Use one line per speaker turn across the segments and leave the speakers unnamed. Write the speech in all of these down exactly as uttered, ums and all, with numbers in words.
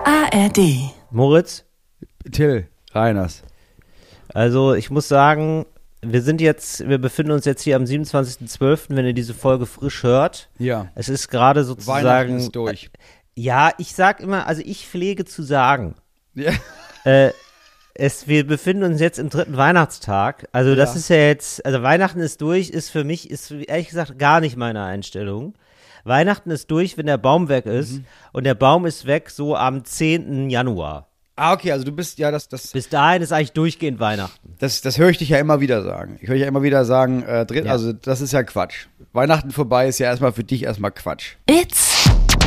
A R D.
Moritz?
Till Reiners.
Also ich muss sagen, wir sind jetzt, wir befinden uns jetzt hier am siebenundzwanzigsten zwölften, wenn ihr diese Folge frisch hört.
Ja.
Es ist gerade sozusagen.
Weihnachten ist durch.
Ja, ich sag immer, also ich pflege zu sagen,
Ja.
äh, es, wir befinden uns jetzt im dritten Weihnachtstag. Also das
Ja.
ist ja jetzt, also Weihnachten ist durch, ist für mich, ist ehrlich gesagt gar nicht meine Einstellung. Weihnachten ist durch, wenn der Baum weg ist.
Mhm.
Und der Baum ist weg so am zehnten Januar.
Ah, okay, also du bist, ja, das, das,
Bis dahin ist eigentlich durchgehend Weihnachten.
das, das höre ich dich ja immer wieder sagen. Ich höre dich ja immer wieder sagen, äh, dritt,
Ja.
also das ist ja Quatsch. Weihnachten vorbei ist ja erstmal für dich erstmal Quatsch.
It's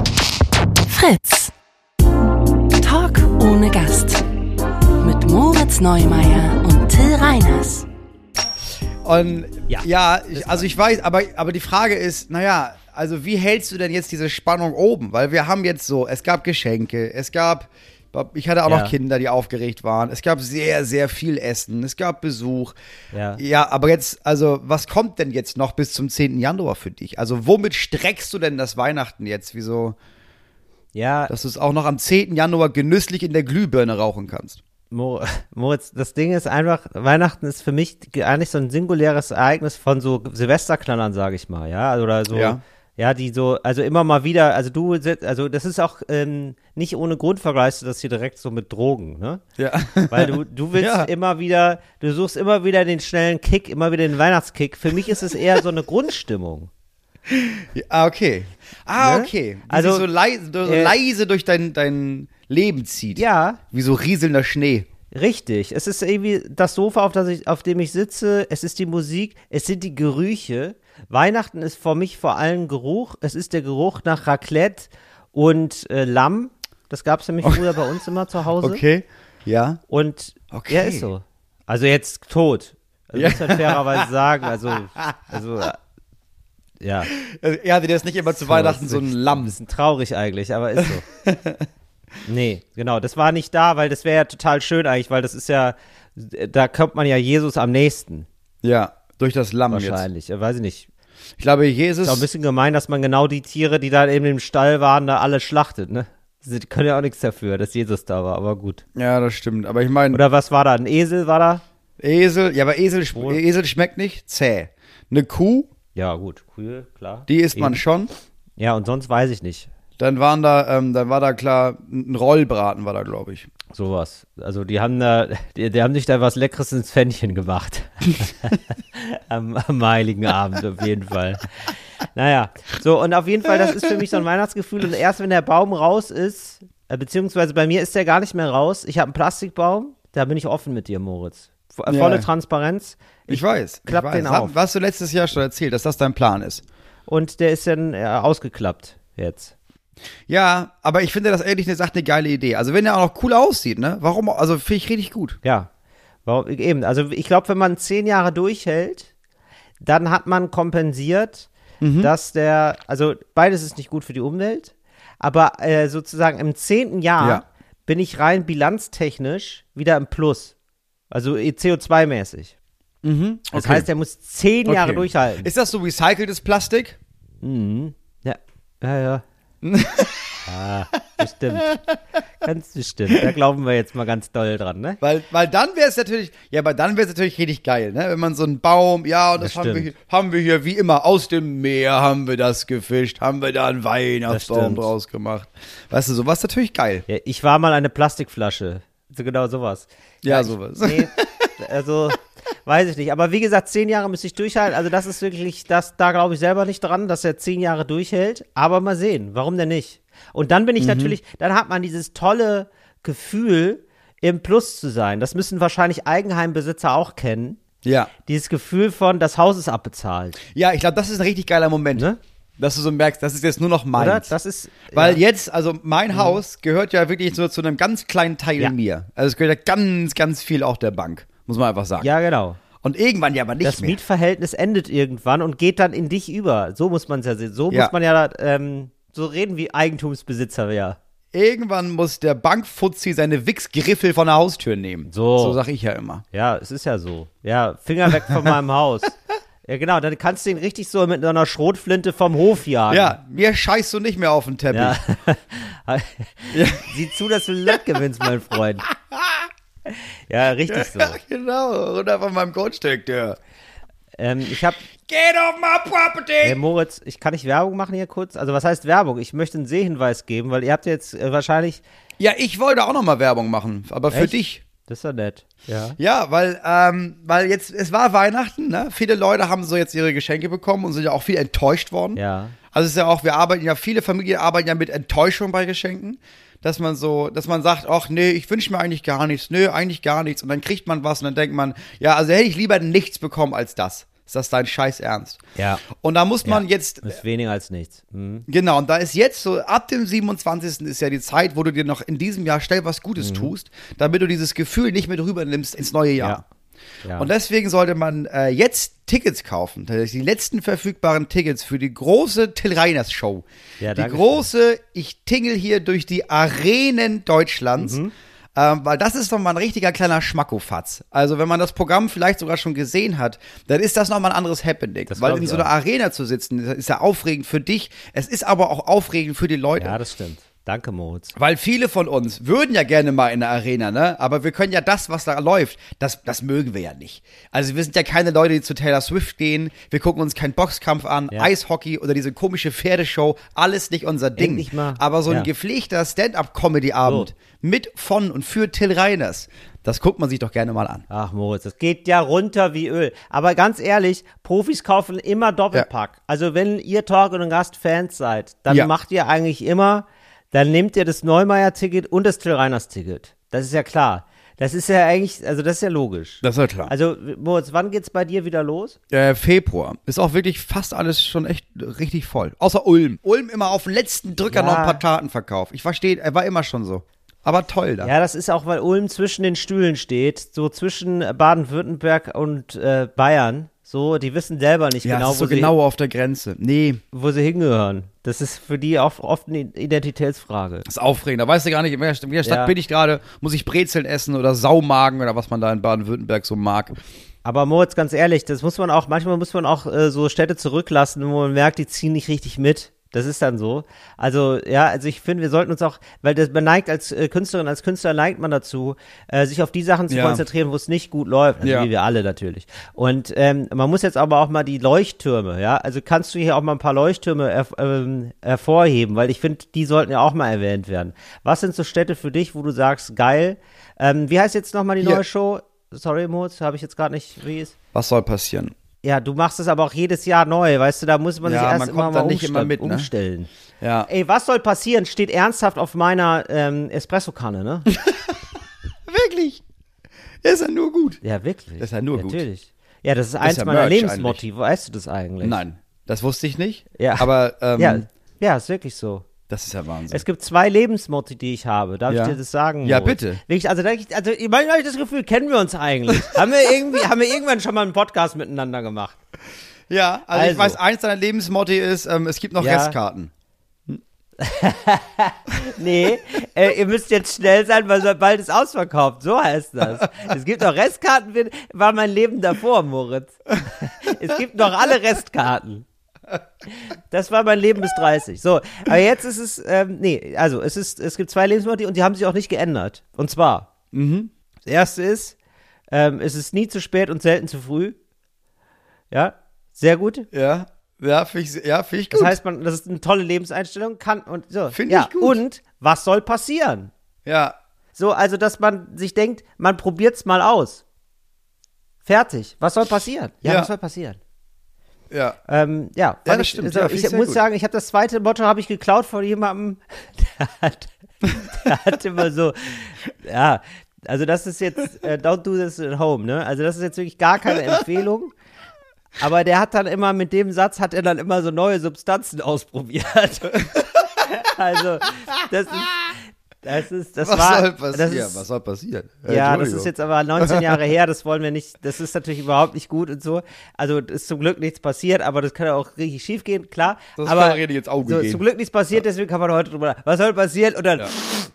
Fritz. Talk ohne Gast. Mit Moritz Neumeier und Till Reiners.
Und
Ja.
ja, ich, also ich weiß, aber, aber die Frage ist, naja, also wie hältst du denn jetzt diese Spannung oben? Weil wir haben jetzt so, es gab Geschenke, es gab, ich hatte auch
Ja.
noch Kinder, die aufgeregt waren, es gab sehr, sehr viel Essen, es gab Besuch.
Ja.
Ja, aber jetzt, also was kommt denn jetzt noch bis zum zehnten Januar für dich? Also womit streckst du denn das Weihnachten jetzt? Wieso,
Ja,
dass du es auch noch am zehnten Januar genüsslich in der Glühbirne rauchen kannst?
Mo- Moritz, das Ding ist einfach, Weihnachten ist für mich eigentlich so ein singuläres Ereignis von so Silvesterknallern, sage ich mal, ja, oder so, ja.
Ja.
die so, also immer mal wieder, also du, sit- also das ist auch ähm, nicht ohne Grund vergleichst du das hier direkt so mit Drogen, ne?
Ja.
Weil du, du willst
Ja.
immer wieder, du suchst immer wieder den schnellen Kick, immer wieder den Weihnachtskick. Für mich ist es eher so eine Grundstimmung.
Ja, ah, okay. Ah,
Ne?
okay. Die
Also,
sich so leise, so
äh,
leise durch dein, dein Leben zieht.
Ja,
Wie so rieselnder Schnee.
richtig. Es ist irgendwie das Sofa, auf, das ich, auf dem ich sitze. Es ist die Musik. Es sind die Gerüche. Weihnachten ist für mich vor allem Geruch. Es ist der Geruch nach Raclette und äh, Lamm. Das gab es nämlich früher bei uns immer zu Hause.
Okay. Ja.
Und
Okay.
ja, ist so. Also jetzt tot. Also
Ja.
muss man fairerweise sagen. Also, also äh, ja.
Also, er hatte das nicht immer zu Weihnachten so ein
Ein
Lamm.
bisschen traurig eigentlich, aber ist so. Nee, genau, das war nicht da, weil das wäre ja total schön eigentlich, weil das ist ja, da kommt man ja Jesus am nächsten,
Ja, durch das Lamm jetzt.
wahrscheinlich. Ja, weiß ich nicht.
Ich glaube,
Ist
Jesus.
auch ein bisschen gemein, dass man genau die Tiere, die da eben im Stall waren, da alle schlachtet, ne? Sie können ja auch nichts dafür, dass Jesus da war, aber gut.
Ja, das stimmt. Aber ich meine,
Oder was war da? Ein Esel war da?
Esel, ja, aber Esel, sch-
Wohl.
Esel schmeckt nicht zäh. Eine Kuh,
Ja, gut, Kühe, klar.
die isst man
Eben.
schon.
Ja, und sonst weiß ich nicht.
Dann waren da, ähm, dann war da klar, ein Rollbraten war da, glaube ich.
Sowas. Also die haben da, die, die haben sich da was Leckeres ins Pfännchen gemacht. am, am Heiligen Abend auf jeden Fall. Naja, so und auf jeden Fall, das ist für mich so ein Weihnachtsgefühl und erst wenn der Baum raus ist, äh, beziehungsweise bei mir ist der gar nicht mehr raus, ich habe einen Plastikbaum, da bin ich offen mit dir, Moritz. V äh,
Ja.
volle Transparenz.
Ich, weiß.
klapp
ich weiß.
den
Das
auf.
hast du letztes Jahr schon erzählt, dass das dein Plan ist.
Und der ist dann äh, ausgeklappt jetzt.
Ja, aber ich finde das ehrlich gesagt eine geile Idee. Also wenn er auch noch cool aussieht, ne? Warum? Also finde ich richtig gut.
Ja, warum, eben. Also ich glaube, wenn man zehn Jahre durchhält, dann hat man kompensiert,
Mhm.
dass der, also beides ist nicht gut für die Umwelt, aber äh, sozusagen im zehnten Jahr
Ja.
bin ich rein bilanztechnisch wieder im Plus. Also C O zwei mäßig.
Mhm.
Das heißt, er muss zehn Jahre
Okay.
durchhalten.
Ist das so recyceltes Plastik?
Mhm. Ja, ja, ja. Ah, bestimmt. Ganz bestimmt. Da glauben wir jetzt mal ganz doll dran, ne?
Weil, weil dann wäre es natürlich, ja, aber dann wäre es natürlich richtig geil, ne? Wenn man so einen Baum, ja, und das,
Das
haben wir, hier,
stimmt.
haben wir hier wie immer aus dem Meer haben wir das gefischt, haben wir da einen Weihnachtsbaum
stimmt.
draus gemacht. Weißt du, sowas ist natürlich geil.
Ja, ich war mal eine Plastikflasche. So genau sowas.
Ja,
ich-
sowas.
Nee, also, weiß ich nicht. Aber wie gesagt, zehn Jahre müsste ich durchhalten. Also das ist wirklich, das, da glaube ich selber nicht dran, dass er zehn Jahre durchhält. Aber mal sehen, warum denn nicht? Und dann bin ich natürlich, dann hat man dieses tolle Gefühl, im Plus zu sein. Das müssen wahrscheinlich Eigenheimbesitzer auch kennen.
Ja.
Dieses Gefühl von, das Haus ist abbezahlt.
Ja, ich glaube, das ist ein richtig geiler Moment.
Ne?
Dass du so merkst, das ist jetzt nur noch meins.
Oder? Das ist,
Weil
ja.
jetzt, also mein Haus gehört ja wirklich nur zu einem ganz kleinen Teil
Ja.
mir. Also es gehört ja ganz, ganz viel auch der Bank, muss man einfach sagen.
Ja, genau.
Und irgendwann ja aber nicht
Das
mehr.
Mietverhältnis endet irgendwann und geht dann in dich über. So muss man es ja sehen. So
Ja.
muss man ja, ähm, so reden wie Eigentumsbesitzer ja.
Irgendwann muss der Bankfuzzi seine Wichsgriffel von der Haustür nehmen.
So.
So sag ich ja immer.
Ja, es ist ja so. Ja, Finger weg von meinem Haus. Ja, genau, dann kannst du ihn richtig so mit so einer Schrotflinte vom Hof jagen.
Ja, mir scheißt du nicht mehr auf den Teppich.
Ja.
Ja.
Sieh zu, dass du Lott gewinnst, mein Freund. Ja, richtig so.
Ja, genau. Runter von meinem Grundstück,
Ähm, ich hab,
Get off my property!
Hey Moritz, ich kann nicht Werbung machen hier kurz? Also was heißt Werbung? Ich möchte einen Sehhinweis geben, weil ihr habt jetzt äh, wahrscheinlich...
Ja, ich wollte auch noch mal Werbung machen, aber für
Echt?
dich.
Das ist ja nett, ja.
Ja, weil, ähm, weil jetzt, es war Weihnachten, ne? Viele Leute haben so jetzt ihre Geschenke bekommen und sind ja auch viel enttäuscht worden.
Ja.
Also es ist ja auch, wir arbeiten ja, viele Familien arbeiten ja mit Enttäuschung bei Geschenken. Dass man so, dass man sagt, ach nee, ich wünsche mir eigentlich gar nichts, nö, eigentlich gar nichts. Und dann kriegt man was und dann denkt man, ja, also hätte ich lieber nichts bekommen als das. Ist das dein Scheiß Ernst?
Ja.
Und da muss man
ja.
jetzt,
Ist weniger als nichts. Mhm.
genau, und da ist jetzt so, ab dem siebenundzwanzigsten ist ja die Zeit, wo du dir noch in diesem Jahr schnell was Gutes
Mhm.
tust, damit du dieses Gefühl nicht mit rüber nimmst ins neue Jahr.
Ja. Ja.
Und deswegen sollte man äh, jetzt Tickets kaufen. Das ist die letzten verfügbaren Tickets für die große Till Reiners Show.
Ja,
die
danke
große, ich tingel hier durch die Arenen Deutschlands.
Mhm.
Ähm, weil das ist nochmal ein richtiger kleiner Schmackofatz. Also wenn man das Programm vielleicht sogar schon gesehen hat, dann ist das nochmal ein anderes Happening.
Das
Weil
glaub
in
ich
so einer
auch.
Arena zu sitzen, ist ja aufregend für dich. Es ist aber auch aufregend für die Leute.
Ja, das stimmt. Danke, Moritz.
Weil viele von uns würden ja gerne mal in der Arena, ne? Aber wir können ja das, was da läuft, das, das mögen wir ja nicht. Also wir sind ja keine Leute, die zu Taylor Swift gehen. Wir gucken uns keinen Boxkampf an,
Ja.
Eishockey oder diese komische Pferdeshow. Alles nicht unser Ding.
Endlich mal.
Aber so ein
Ja.
gepflegter Stand-up-Comedy-Abend
So.
mit, von und für Till Reiners, das guckt man sich doch gerne mal an.
Ach, Moritz, das geht ja runter wie Öl. Aber ganz ehrlich, Profis kaufen immer Doppelpack. Also wenn ihr Talk und Gast Fans seid, dann
Ja.
macht ihr eigentlich immer, dann nehmt ihr das Neumeier-Ticket und das Till Reiners-Ticket. Das ist ja klar. Das ist ja eigentlich, also das ist ja logisch.
Das ist ja klar.
Also, Moritz, wann geht's bei dir wieder los?
Äh, Februar. Ist auch wirklich fast alles schon echt richtig voll. Außer Ulm. Ulm immer auf den letzten Drücker
Ja.
noch ein paar Taten verkauft. Ich verstehe, er war immer schon so. Aber toll da.
Ja, das ist auch, weil Ulm zwischen den Stühlen steht, so zwischen Baden-Württemberg und äh, Bayern. So, die wissen selber nicht
Ja,
genau,
es ist so
wo, sie,
genau auf der Grenze. Nee,
wo sie hingehören. Das ist für die auch oft eine Identitätsfrage.
das ist aufregend. Da weißt du gar nicht, in welcher Stadt, in welcher Stadt
Ja.
bin ich gerade, muss ich Brezeln essen oder Saumagen oder was man da in Baden-Württemberg so mag.
Aber Moritz, ganz ehrlich, das muss man auch, manchmal muss man auch äh, so Städte zurücklassen, wo man merkt, die ziehen nicht richtig mit. Das ist dann so. Also, ja, also ich finde, wir sollten uns auch, weil das, man neigt als äh, Künstlerin, als Künstler neigt man dazu, äh, sich auf die Sachen zu
Ja.
konzentrieren, wo es nicht gut läuft. Also
Ja.
wie wir alle natürlich. Und ähm, man muss jetzt aber auch mal die Leuchttürme, ja, also kannst du hier auch mal ein paar Leuchttürme erf ähm, hervorheben, weil ich finde, die sollten ja auch mal erwähnt werden. Was sind so Städte für dich, wo du sagst, geil, ähm, wie heißt jetzt nochmal die
Hier.
neue Show? Sorry, Moritz, habe ich jetzt gerade nicht, wie ist?
Was soll passieren?
Ja, du machst es aber auch jedes Jahr neu, weißt du, da muss man
Ja,
sich erst
man
immer
kommt
mal
dann nicht
umstellen,
immer mit, ne?
umstellen.
Ja.
Ey, was soll passieren, steht ernsthaft auf meiner ähm, Espresso-Kanne, ne?
Wirklich? Der ist ja nur gut.
Ja, wirklich.
Das ist ja nur gut.
Natürlich. Ja, das ist
ist
eins
ja
meiner
Merch
Lebensmotive, weißt du das eigentlich?
Nein, das wusste ich nicht.
Ja.
Aber ähm,
Ja, ja, ist wirklich so.
das ist ja Wahnsinn.
Es gibt zwei Lebensmotive, die ich habe. Darf
Ja.
ich dir das sagen?
Ja,
Moritz?
bitte.
Wirklich, also, da ich, also manchmal habe ich das Gefühl, kennen wir uns eigentlich? haben wir irgendwie, haben wir irgendwann schon mal einen Podcast miteinander gemacht?
Ja, also, ich
Also.
weiß, eins deiner Lebensmotti ist, ähm, es gibt noch
Ja.
Restkarten.
Nee, äh, ihr müsst jetzt schnell sein, weil so bald ist ausverkauft. So heißt das. Es gibt noch Restkarten, für- war mein Leben davor, Moritz. Es gibt noch alle Restkarten. Das war mein Leben bis dreißig. So, aber jetzt ist es, ähm, nee, also es ist, es gibt zwei Lebensmotive und die haben sich auch nicht geändert. Und zwar,
Mhm.
das erste ist, ähm, es ist nie zu spät und selten zu früh. Ja, sehr gut.
Ja, ja, finde ich, ja, find ich gut.
Das heißt, man, das ist eine tolle Lebenseinstellung, kann und so.
Find
ja,
ich gut.
Und was soll passieren?
ja,
So, also, dass man sich denkt, man probiert's mal aus. Fertig. Was soll passieren? Ja,
Ja.
was soll passieren?
ja.
Ähm, ja, fand
das
ich,
stimmt.
also,
Ja, find
ich
ich sehr
muss
gut.
sagen, ich habe das zweite Motto habe ich geklaut von jemandem, der hat, der hat immer so, ja, also das ist jetzt, äh, don't do this at home, ne? Also das ist jetzt wirklich gar keine Empfehlung. Aber der hat dann immer, mit dem Satz hat er dann immer so neue Substanzen ausprobiert. Also, das ist, das ist, das
Was
war,
soll passieren?
das ist,
Was soll passieren?
ja, das
Entschuldigung.
ist jetzt aber neunzehn Jahre her, das wollen wir nicht, das ist natürlich überhaupt nicht gut und so. Also ist zum Glück nichts passiert, aber das kann ja auch richtig schief gehen, klar.
Das
aber
kann richtig ins Auge
so,
gehen.
zum Glück nichts passiert, deswegen kann man heute drüber, was soll passieren? Und dann,
Ja.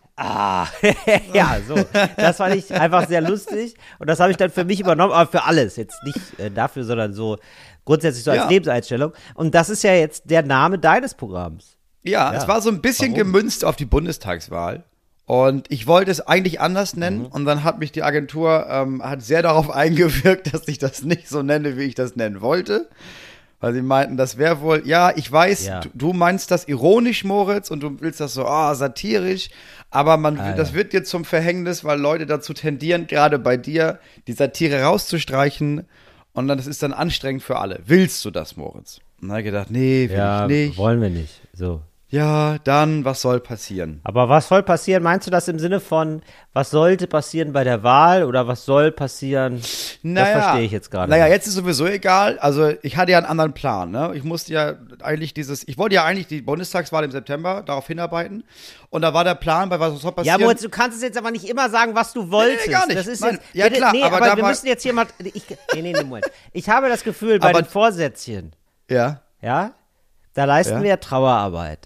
Ah, ja, so. Das fand ich einfach sehr lustig und das habe ich dann für mich übernommen, aber für alles. Jetzt nicht äh, dafür, sondern so grundsätzlich so als
Ja.
Lebenseinstellung. Und das ist ja jetzt der Name deines Programms.
Ja,
Ja.
es war so ein bisschen
Warum?
gemünzt auf die Bundestagswahl. Und ich wollte es eigentlich anders nennen.
Mhm.
Und dann hat mich die Agentur, ähm, hat sehr darauf eingewirkt, dass ich das nicht so nenne, wie ich das nennen wollte. Weil sie meinten, das wäre wohl, ja, ich weiß,
Ja.
du, du meinst das ironisch, Moritz, und du willst das so, ah, satirisch. Aber man,
Ah,
das
ja.
wird dir zum Verhängnis, weil Leute dazu tendieren, gerade bei dir, die Satire rauszustreichen. Und dann, das ist dann anstrengend für alle. Willst du das, Moritz? Und dann habe ich gedacht, nee, will
Ja,
ich nicht.
wollen wir nicht. So.
Ja, dann, was soll passieren?
Aber was soll passieren? Meinst du das im Sinne von, was sollte passieren bei der Wahl oder was soll passieren?
Naja,
das verstehe ich jetzt gerade.
Naja,
nicht.
jetzt ist sowieso egal. Also ich hatte ja einen anderen Plan. Ne? Ich musste ja eigentlich dieses, ich wollte ja eigentlich die Bundestagswahl im September darauf hinarbeiten. Und da war der Plan, bei was soll
Ja,
passieren.
Moritz, du kannst es jetzt aber nicht immer sagen, was du wolltest.
nee, gar nicht.
Das ist
Nein,
jetzt,
ja,
bitte,
klar,
nee,
aber
aber,
da
wir
war-
müssen jetzt hier mal, ich, nee, nee, nee, Moment. Ich habe das Gefühl, bei
Aber-
den Vorsätzchen,
ja,
ja, da leisten
Ja.
wir ja Trauerarbeit.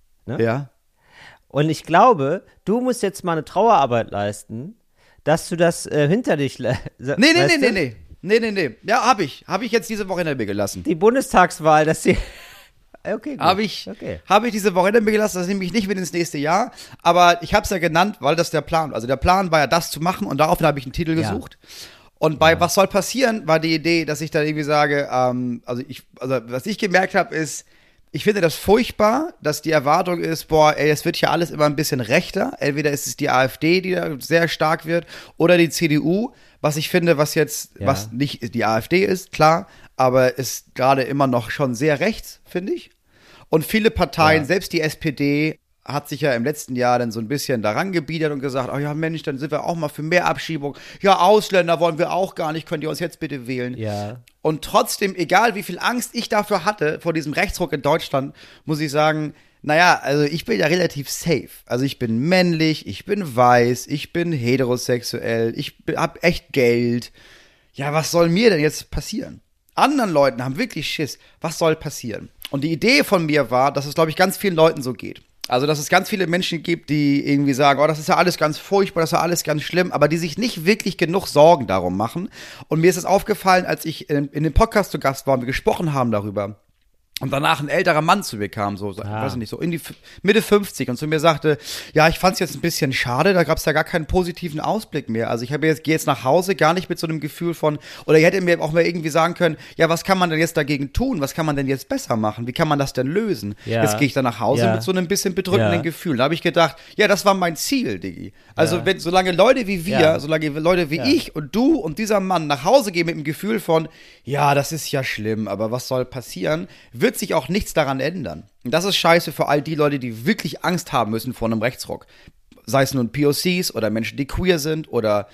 ja.
Und ich glaube, du musst jetzt mal eine Trauerarbeit leisten, dass du das äh, hinter dich lässt.
Nee, nee, nee, nee, nee. Nee, nee, nee. Ja, hab ich. Hab ich jetzt diese Woche hinter mir gelassen.
Die Bundestagswahl, dass sie. Okay, gut.
Habe ich,
Okay.
hab ich diese Woche hinter mir gelassen, das nehme ich nicht mit ins nächste Jahr, aber ich habe es ja genannt, weil das der Plan war. Also der Plan war ja, das zu machen und daraufhin habe ich einen Titel
Ja.
gesucht. Und bei Was soll passieren, war die Idee, dass ich dann irgendwie sage, ähm, also ich, also was ich gemerkt habe, ist, ich finde das furchtbar, dass die Erwartung ist, boah, ey, es wird hier alles immer ein bisschen rechter. Entweder ist es die AfD, die da sehr stark wird, oder die C D U, was ich finde, was jetzt,
Ja.
was nicht die AfD ist, klar, aber ist gerade immer noch schon sehr rechts, finde ich. Und viele Parteien,
Ja.
selbst die S P D, hat sich ja im letzten Jahr dann so ein bisschen daran gebiedert und gesagt, oh ja Mensch, dann sind wir auch mal für mehr Abschiebung. Ja, Ausländer wollen wir auch gar nicht, könnt ihr uns jetzt bitte wählen.
Ja.
Und trotzdem, egal wie viel Angst ich dafür hatte, vor diesem Rechtsruck in Deutschland, muss ich sagen, naja, also ich bin ja relativ safe. Also ich bin männlich, ich bin weiß, ich bin heterosexuell, ich bin- hab echt Geld. Ja, was soll mir denn jetzt passieren? Anderen Leuten haben wirklich Schiss. Was soll passieren? Und die Idee von mir war, dass es, glaube ich, ganz vielen Leuten so geht. Also, dass es ganz viele Menschen gibt, die irgendwie sagen, oh, das ist ja alles ganz furchtbar, das ist ja alles ganz schlimm, aber die sich nicht wirklich genug Sorgen darum machen. Und mir ist es aufgefallen, als ich in, in dem Podcast zu Gast war und wir gesprochen haben darüber, und danach ein älterer Mann zu mir kam, so, so
Ah.
weiß ich nicht, so in die F- Mitte fünfzig und zu mir sagte, ja, ich fand's jetzt ein bisschen schade, da gab's ja gar keinen positiven Ausblick mehr. Also ich habe jetzt, gehe jetzt nach Hause, gar nicht mit so einem Gefühl von, oder ihr hättet mir auch mal irgendwie sagen können, ja, was kann man denn jetzt dagegen tun? Was kann man denn jetzt besser machen? Wie kann man das denn lösen?
Ja.
Jetzt gehe ich dann nach Hause
Ja.
mit so einem bisschen bedrückenden
Ja.
Gefühl. Da habe ich gedacht, ja, das war mein Ziel, Diggi. Also
Ja.
wenn, solange Leute wie wir,
Ja.
solange Leute wie
Ja.
ich und du und dieser Mann nach Hause gehen mit dem Gefühl von, ja, das ist ja schlimm, aber was soll passieren, wird sich auch nichts daran ändern. Und das ist scheiße für all die Leute, die wirklich Angst haben müssen vor einem Rechtsruck. Sei es nun P O Cs oder Menschen, die queer sind oder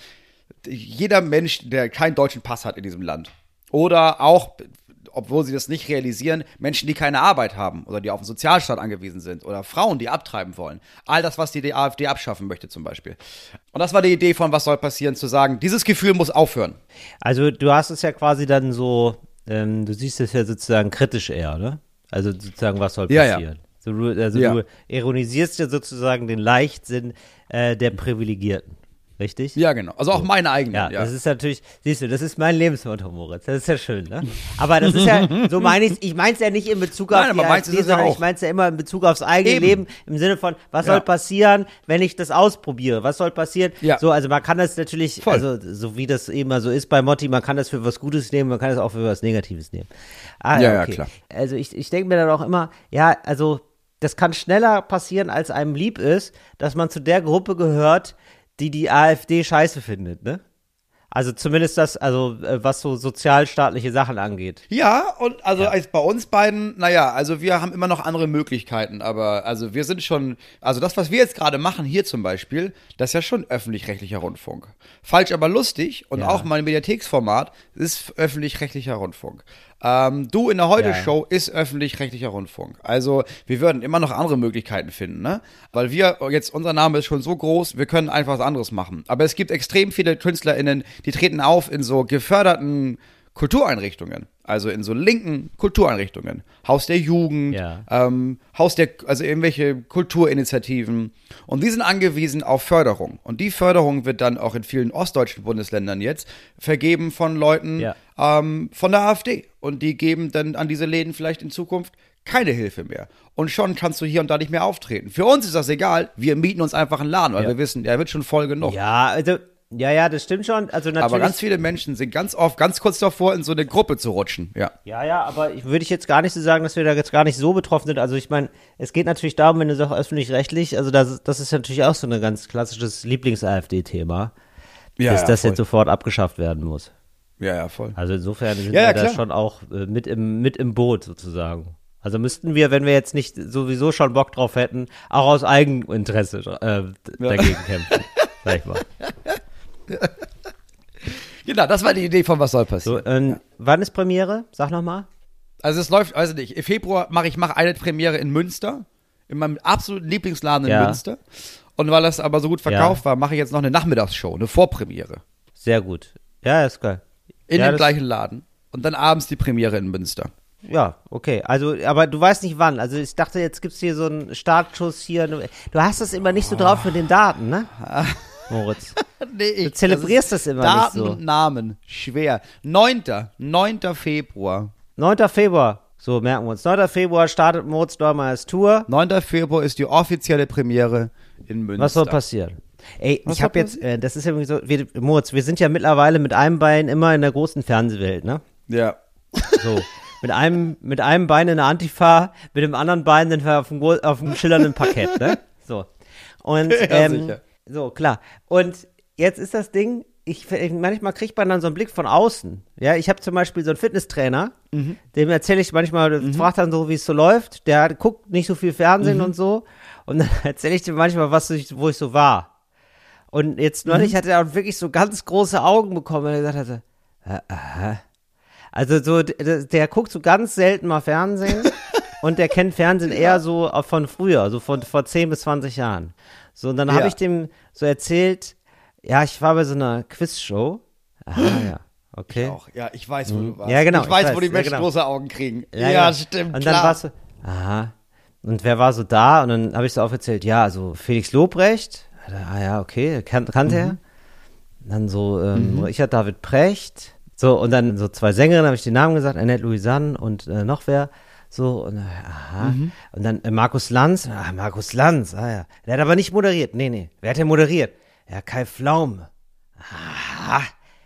jeder Mensch, der keinen deutschen Pass hat in diesem Land. Oder auch, obwohl sie das nicht realisieren, Menschen, die keine Arbeit haben oder die auf den Sozialstaat angewiesen sind oder Frauen, die abtreiben wollen. All das, was die, die AfD abschaffen möchte zum Beispiel. Und das war die Idee von Was soll passieren, zu sagen, dieses Gefühl muss aufhören.
Also du hast es ja quasi dann so, ähm, du siehst es ja sozusagen kritisch eher, ne? Also sozusagen, was soll
Ja, ja.
passieren? So, du, also
Ja.
du ironisierst ja sozusagen den Leichtsinn äh, der Privilegierten, richtig?
Ja, genau. Also auch meine eigenen.
Ja,
Ja,
das ist natürlich, siehst du, das ist mein Lebensmotto, Moritz. Das ist ja schön, ne? Aber das ist ja, so meine ich ich meine es ja nicht in Bezug auf
Nein, aber
die
meins ist
AfD,
es ja
sondern
auch.
ich meine es ja immer in Bezug aufs eigene
Eben.
Leben, im Sinne von, was
Ja.
soll passieren, wenn ich das ausprobiere? Was soll passieren?
Ja.
So, also man kann das natürlich,
Voll.
also so wie das immer so ist bei Motti, man kann das für was Gutes nehmen, man kann das auch für was Negatives nehmen. Ah,
Ja, ja,
okay.
klar.
Also ich, ich denke mir dann auch immer, ja, also das kann schneller passieren, als einem lieb ist, dass man zu der Gruppe gehört, die die AfD scheiße findet, ne? Also zumindest das, also äh, was so sozialstaatliche Sachen angeht.
Ja, und also
Ja.
als bei uns beiden, naja, also wir haben immer noch andere Möglichkeiten, aber also wir sind schon, also das, was wir jetzt gerade machen, hier zum Beispiel, das ist ja schon öffentlich-rechtlicher Rundfunk. Falsch, aber lustig und
Ja.
auch mein Mediatheksformat ist öffentlich-rechtlicher Rundfunk. Ähm, du in der Heute-Show ist öffentlich-rechtlicher Rundfunk. Also wir würden immer noch andere Möglichkeiten finden, ne? Weil wir, jetzt unser Name ist schon so groß, wir können einfach was anderes machen. Aber es gibt extrem viele KünstlerInnen, die treten auf in so geförderten Kultureinrichtungen. also in so linken Kultureinrichtungen, Haus der Jugend,
Ja.
ähm, Haus der, also irgendwelche Kulturinitiativen. Und die sind angewiesen auf Förderung. Und die Förderung wird dann auch in vielen ostdeutschen Bundesländern jetzt vergeben von Leuten
Ja.
ähm, von der AfD. Und die geben dann an diese Läden vielleicht in Zukunft keine Hilfe mehr. Und schon kannst du hier und da nicht mehr auftreten. Für uns ist das egal. Wir mieten uns einfach einen Laden, weil
Ja.
wir wissen, der wird schon voll genug.
Ja, also, ja, ja, das stimmt schon. Also natürlich.
Aber ganz viele Menschen sind ganz oft, ganz kurz davor, in so eine Gruppe zu rutschen. Ja.
Ja, ja, aber ich würde ich jetzt gar nicht so sagen, dass wir da jetzt gar nicht so betroffen sind. Also ich meine, es geht natürlich darum, wenn du sagst öffentlich-rechtlich, also das, das ist natürlich auch so ein ganz klassisches Lieblings-AfD-Thema,
Ja,
dass
ja,
das
voll.
jetzt sofort abgeschafft werden muss.
Ja, ja, voll.
Also insofern sind
Ja, ja,
wir da
klar.
schon auch äh, mit, im, mit im Boot sozusagen. Also müssten wir, wenn wir jetzt nicht sowieso schon Bock drauf hätten, auch aus Eigeninteresse äh, dagegen kämpfen, sag ich mal.
Genau, das war die Idee von Was soll passieren.
So, ähm, wann ist Premiere? Sag nochmal.
Also es läuft, also nicht, im Februar mache ich mache eine Premiere in Münster, in meinem absoluten Lieblingsladen in
Ja.
Münster. Und weil das aber so gut verkauft war, mache ich jetzt noch eine Nachmittagsshow, eine Vorpremiere.
Sehr gut. Ja, ist geil.
In
Ja,
dem
das-
gleichen Laden. Und dann abends die Premiere in Münster.
Ja, okay. Also, aber du weißt nicht wann. Also ich dachte, jetzt gibt's hier so einen Startschuss hier. Du hast das immer nicht so drauf mit den Daten, ne? Moritz.
Nee, ich,
Du zelebrierst das, immer
Daten
nicht so.
und Namen, schwer. neunter neunter Februar.
neunter Februar. So, merken wir uns. neunter Februar startet Moritz Neumeyers Tour.
neunter Februar ist die offizielle Premiere in Münster.
Was soll passieren? Ey,
Was
ich
soll
habe jetzt, äh, das ist ja irgendwie so, wir, Moritz, wir sind ja mittlerweile mit einem Bein immer in der großen Fernsehwelt, ne?
Ja.
So. Mit einem, mit einem Bein in der Antifa, mit dem anderen Bein sind wir auf dem, gro- auf dem schillernden Parkett, ne? So. Und,
Ja,
ähm,
sicher.
so, klar. Und jetzt ist das Ding, ich, manchmal kriegt man dann so einen Blick von außen. Ja, ich habe zum Beispiel so einen Fitnesstrainer,
Mhm.
dem erzähle ich manchmal, der fragt dann so, wie es so läuft. Der hat- guckt nicht so viel Fernsehen
Mhm.
und so. Und dann erzähle ich dem manchmal, was ich, wo ich so war. Und jetzt neulich
Mhm.
hat er auch wirklich so ganz große Augen bekommen, weil er gesagt hatte, äh, aha. Also so, der, der guckt so ganz selten mal Fernsehen und der kennt Fernsehen eher so auch von früher, so von vor zehn bis zwanzig Jahren. So, und dann habe
Ja.
ich dem so erzählt, ja, ich war bei so einer Quizshow. Aha, ja, okay.
Auch. Ja, ich weiß, wo du warst.
Ja, genau,
Ich weiß,
ich
wo die
weiß,
Menschen
ja, genau.
große Augen kriegen.
Ja,
Ja,
ja.
stimmt,
Und
klar.
dann warst du, aha. Und wer war so da? Und dann habe ich so aufgezählt, ja, also Felix Lobrecht. Ah ja, okay, kan kannte er. Dann so ähm, Richard David Precht. So, und dann so zwei Sängerinnen, habe ich den Namen gesagt, Annette Louisanne und äh, noch wer. So, und, äh, aha. Und dann äh, Markus Lanz. Ah, Markus Lanz, ah ja. Der hat aber nicht moderiert. Nee, nee. Wer hat denn moderiert? Ja, Kai Pflaume. Aha.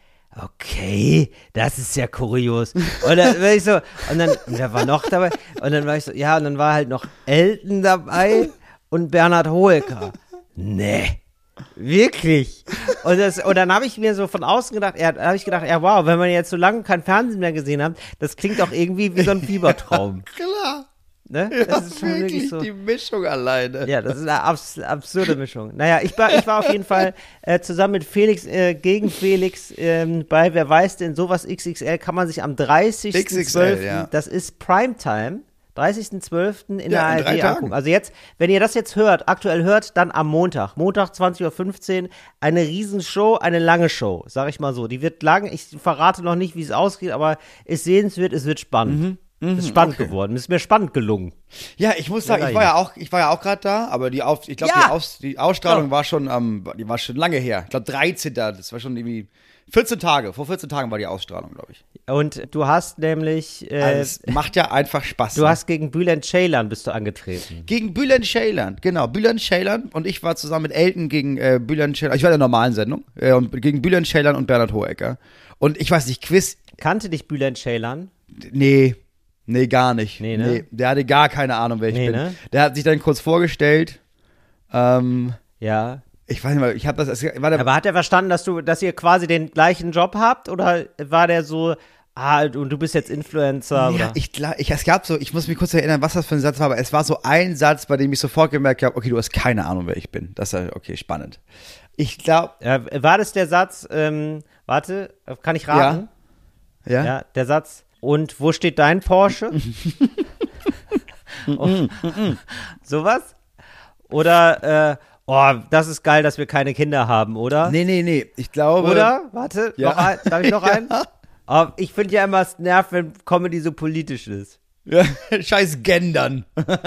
Okay, das ist ja kurios. Und dann war ich so, und dann, und der war noch dabei, und dann war ich so, ja, und dann war halt noch Elton dabei und Bernhard Hoeker. Nee, wirklich. Und, das, und dann habe ich mir so von außen gedacht, ja, da habe ich gedacht, ja, wow, wenn man jetzt so lange kein Fernsehen mehr gesehen hat, das klingt doch irgendwie wie so ein Fiebertraum.
Klar.
Ne?
Ja,
Das ist schon wirklich
wirklich
so.
die Mischung alleine.
Ja, das ist eine abs absurde Mischung. Naja, ich war, ich war auf jeden Fall äh, zusammen mit Felix, äh, gegen Felix ähm, bei Wer weiß denn sowas X X L kann man sich am dreißigsten
X X L,
zwölften
ja.
das ist Primetime, dreißigsten zwölften in
Ja, in
der
drei
A R D
Tagen.
angucken. Also jetzt, wenn ihr das jetzt hört, aktuell hört, dann am Montag, Montag zwanzig Uhr fünfzehn, eine Riesenshow, eine lange Show, sag ich mal so. Die wird lang, ich verrate noch nicht, wie es ausgeht, aber ist sehenswert, es wird spannend. ist spannend
okay.
geworden, ist mir spannend gelungen.
Ja, ich muss sagen,
Ja,
ich war ja auch, ich war ja auch gerade da, aber die auf, ich glaube,
Ja.
die, Aus, die Ausstrahlung
Ja.
war schon, ähm, die war schon lange her. Ich glaube, dreizehnten Das war schon irgendwie vierzehn Tage. Vor vierzehn Tagen war die Ausstrahlung, glaube ich.
Und du hast nämlich, äh,
Also, es macht ja einfach Spaß.
du
ne?
hast gegen Bülent Ceylan bist du angetreten.
Gegen Bülent Ceylan, genau. Bülent Ceylan und ich war zusammen mit Elton gegen äh, Bülent Ceylan. Ich war in der normalen Sendung. Äh, und gegen Bülent Ceylan und Bernhard Hoeker. Und ich weiß nicht, Quiz,
Kannte dich Bülent Ceylan?
nee, nee, gar nicht.
Nee, ne?
Der hatte gar keine Ahnung, wer ich
Nee,
bin.
ne?
Der hat sich dann kurz vorgestellt. Ähm,
Ja.
ich weiß nicht mal, ich habe das, es war der,
Aber hat er verstanden, dass du, dass ihr quasi den gleichen Job habt? Oder war der so, ah, und du bist jetzt Influencer?
Ja,
oder?
ich, gla- ich, es gab so, ich muss mich kurz erinnern, was das für ein Satz war, aber es war so ein Satz, bei dem ich sofort gemerkt habe, okay, du hast keine Ahnung, wer ich bin. Das ist okay, spannend. Ich glaube,
Äh, war das der Satz, ähm, warte, kann ich raten?
ja,
Ja, der Satz, und wo steht dein Porsche? oh, sowas? Oder, äh, oh, das ist geil, dass wir keine Kinder haben, oder?
nee, nee, nee, ich glaube,
Oder? Warte,
Ja.
noch ein, darf ich noch einen? Aber ich finde ja immer, es nervt, wenn Comedy so politisch ist.
Ja, scheiß Gendern.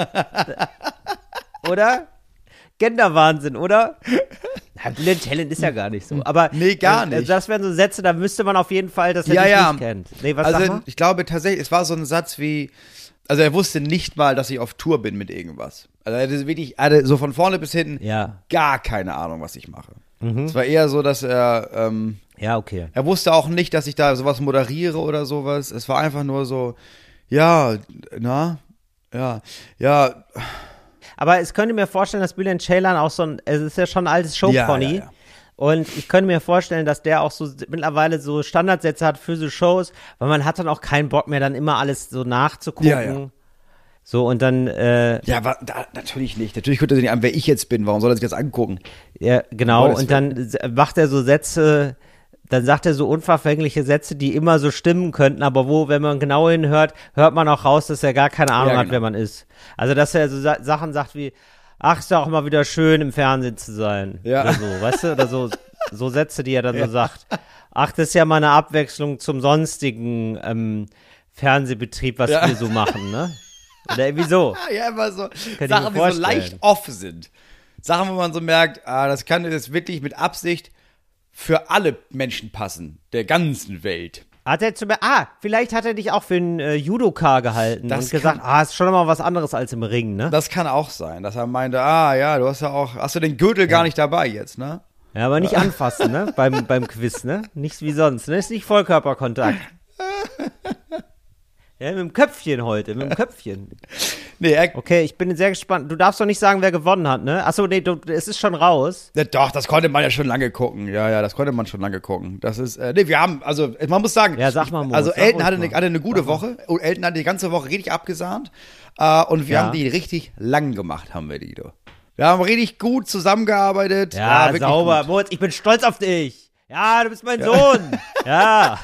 Oder? Genderwahnsinn, oder? Ja, Bülent Ceylan ist ja gar nicht so. Aber
nee, gar
äh,
nicht.
Das wären so Sätze, da müsste man auf jeden Fall, dass er
ja,
dich
ja.
nicht kennt. Nee, was
also
sag mal?
ich glaube tatsächlich, es war so ein Satz wie, also er wusste nicht mal, dass ich auf Tour bin mit irgendwas. Also er hatte wirklich, er hatte so von vorne bis hinten
Ja.
gar keine Ahnung, was ich mache.
Mhm.
Es war eher so, dass er, ähm,
Ja, okay.
er wusste auch nicht, dass ich da sowas moderiere oder sowas. Es war einfach nur so, ja, na, ja, ja.
Aber ich könnte mir vorstellen, dass Bülent Ceylan auch so ein, es ist ja schon ein altes Showpony.
Ja, ja, ja.
Und ich könnte mir vorstellen, dass der auch so mittlerweile so Standardsätze hat für so Shows, weil man hat dann auch keinen Bock mehr, dann immer alles so nachzugucken.
Ja, ja.
So, und dann, äh,
Ja, aber da, natürlich nicht. Natürlich guckt er sich nicht an, wer ich jetzt bin. Warum soll er sich das angucken?
ja, genau,
Gottes
und dann macht er so Sätze, dann sagt er so unverfängliche Sätze, die immer so stimmen könnten, aber wo, wenn man genau hinhört, hört man auch raus, dass er gar keine Ahnung
Ja,
hat,
genau.
wer man ist. Also, dass er so Sa- Sachen sagt wie, ach, ist doch mal wieder schön, im Fernsehen zu sein.
Ja.
Oder so, weißt du? Oder so, so Sätze, die er dann
Ja.
so sagt. Ach, das ist ja mal eine Abwechslung zum sonstigen ähm, Fernsehbetrieb, was
Ja.
wir so machen, ne? Oder irgendwie so.
Ah, ja, immer so
ich mir
Sachen, die so
vorstellen.
leicht off sind. Sachen, wo man so merkt, ah, das kann jetzt wirklich mit Absicht für alle Menschen passen, der ganzen Welt.
Hat er zu mir, ah, vielleicht hat er dich auch für einen äh, Judoka gehalten
Das
und gesagt,
kann-
ah, ist schon mal was anderes als im Ring, ne?
Das kann auch sein, dass er meinte, ah ja, du hast ja auch, hast du den Gürtel gar nicht dabei jetzt, ne?
Ja, aber nicht anfassen, ne? Beim, beim Quiz, ne? Nicht wie sonst, ne? Ist nicht Vollkörperkontakt. Ja, mit dem Köpfchen heute, mit dem Köpfchen.
Nee, er,
Okay, ich bin sehr gespannt. Du darfst doch nicht sagen, wer gewonnen hat, ne? Achso, nee, du, es ist schon raus.
ja, doch, das konnte man ja schon lange gucken. Ja, ja, das konnte man schon lange gucken. Das ist, äh, nee, wir haben, also, man muss sagen,
Ja, sag mal, Moritz,
also
sag
Elton
ruhig
hatte eine,
mal.
hatte eine gute Woche. Und Elton hatte die ganze Woche richtig abgesahnt. Äh, und wir
Ja.
haben die richtig lang gemacht, haben wir die, du. Wir haben richtig gut zusammengearbeitet.
Ja,
wirklich
sauber.
gut.
Moritz, ich bin stolz auf dich. Ja, du bist mein Sohn. Ja.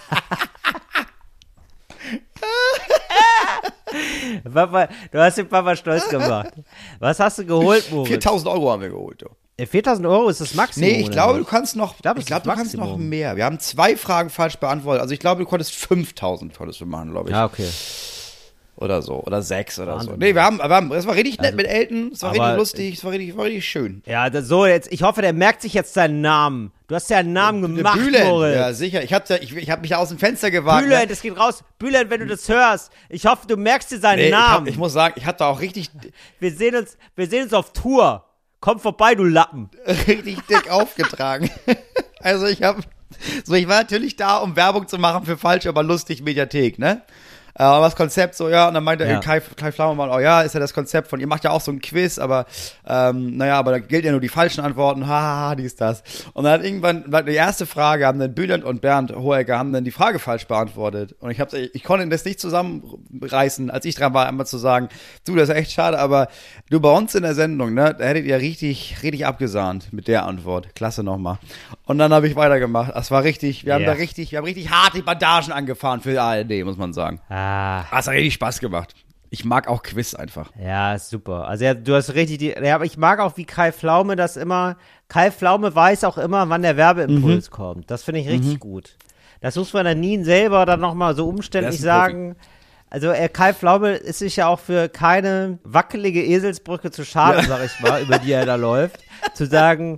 Papa, du hast den Papa stolz gemacht. Was hast du geholt, Moritz?
viertausend Euro haben wir geholt, du.
Äh, viertausend Euro ist das Maximum.
Nee, ich
oder
glaube, du
nicht?
kannst noch,
glaub,
ich
es
glaube,
ist
du kannst noch
Maximum.
mehr. Wir haben zwei Fragen falsch beantwortet. Also ich glaube, du konntest fünftausend konntest du machen, glaube ich.
Ja, okay.
Oder so. Oder sechs oder
Wahnsinn.
so. Nee, wir haben, wir haben, es war richtig nett mit Elton. Es war
aber-
richtig lustig. Es war richtig, war richtig schön.
Ja, das, so jetzt. Ich hoffe, der merkt sich jetzt seinen Namen. Du hast ja einen Namen gemacht,
Bülent,
Moritz.
ja sicher. Ich habe ich, ich hab mich da aus dem Fenster gewagt.
Bülent,
ne?
es geht raus. Bülent, wenn du das hörst, ich hoffe, du merkst dir seinen
Nee, ich,
Namen.
hab, ich muss sagen, ich hatte auch richtig,
wir sehen uns, wir sehen uns auf Tour. Komm vorbei, du Lappen.
richtig dick aufgetragen. Also ich habe, so ich war natürlich da, um Werbung zu machen für Falsch, aber lustig Mediathek, ne? Äh, Aber das Konzept so, ja, und dann meinte
Ja.
Kai, Kai Flaumann, oh ja, ist ja das Konzept von, ihr macht ja auch so ein Quiz, aber, ähm, naja, aber da gilt ja nur die falschen Antworten, haha, dies, das. Und dann hat irgendwann, die erste Frage, haben dann Bülent und Bernd Hohecker haben dann die Frage falsch beantwortet. Und ich hab's, ich konnte das nicht zusammenreißen, als ich dran war, einmal zu sagen, du, das ist echt schade, aber du, bei uns in der Sendung, ne, da hättet ihr richtig, richtig abgesahnt mit der Antwort. Klasse nochmal. Und dann habe ich weitergemacht. Das war richtig, wir haben
Ja.
da richtig, wir haben richtig harte Bandagen angefahren für die A R D, muss man sagen.
Ah,
Ah, es hat richtig Spaß gemacht. Ich mag auch Quiz einfach.
ja, ist super. Also ja, du hast richtig die, ja, aber ich mag auch, wie Kai Pflaume das immer, Kai Pflaume weiß auch immer, wann der Werbeimpuls
Mhm.
kommt. Das finde ich richtig gut. Das muss man dann nie selber dann nochmal so
Der
umständlich
ist ein Profi.
sagen. Also er, Kai Pflaume ist sich ja auch für keine wackelige Eselsbrücke zu schade,
Ja.
sag ich mal, über die er da läuft, zu sagen,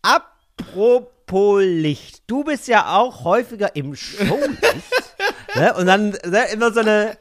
apropos Licht, du bist ja auch häufiger im Showlicht. Ne? Und dann ne, immer so eine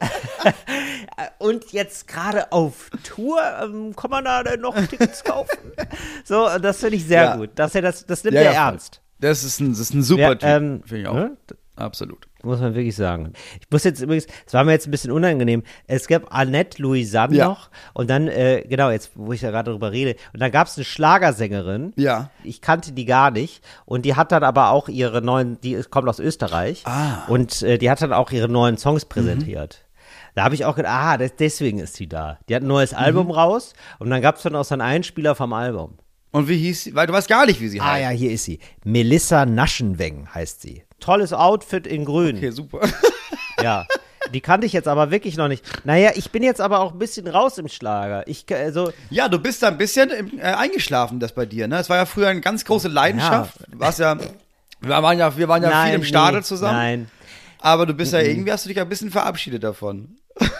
und jetzt gerade auf Tour, ähm, kann man da denn noch Tickets kaufen? So, und das finde ich sehr
Ja.
gut. Dass er das, das nimmt
Ja,
er
ja, voll.
ernst.
Das ist ein, das ist ein super
Ja,
Typ.
ähm,
Finde ich auch.
ne?
Absolut.
Muss man wirklich sagen. Ich muss jetzt übrigens, es war mir jetzt ein bisschen unangenehm, es gab Annette Louisanne
Ja.
noch und dann, äh, genau, jetzt, wo ich da gerade drüber rede, und dann gab es eine Schlagersängerin,
Ja.
ich kannte die gar nicht und die hat dann aber auch ihre neuen, die kommt aus Österreich
Ah.
und äh, die hat dann auch ihre neuen Songs präsentiert. Da habe ich auch gedacht, ah, das, deswegen ist die da. Die hat ein neues Album raus und dann gab es dann auch so einen Einspieler vom Album.
Und wie hieß sie? Weil du weißt gar nicht, wie sie
Ah
heißt.
ja, hier ist sie. Melissa Naschenweng heißt sie. Tolles Outfit in grün.
Okay, super.
Ja, die kannte ich jetzt aber wirklich noch nicht. Naja, ich bin jetzt aber auch ein bisschen raus im Schlager. Ich, also,
Ja, du bist da ein bisschen im, äh, eingeschlafen, das bei dir, ne? Es war ja früher eine ganz große Leidenschaft. Was ja, wir waren ja, wir waren ja viel im Stadel
nee,
zusammen.
Nein.
Aber du bist ja irgendwie, hast du dich ein bisschen verabschiedet davon.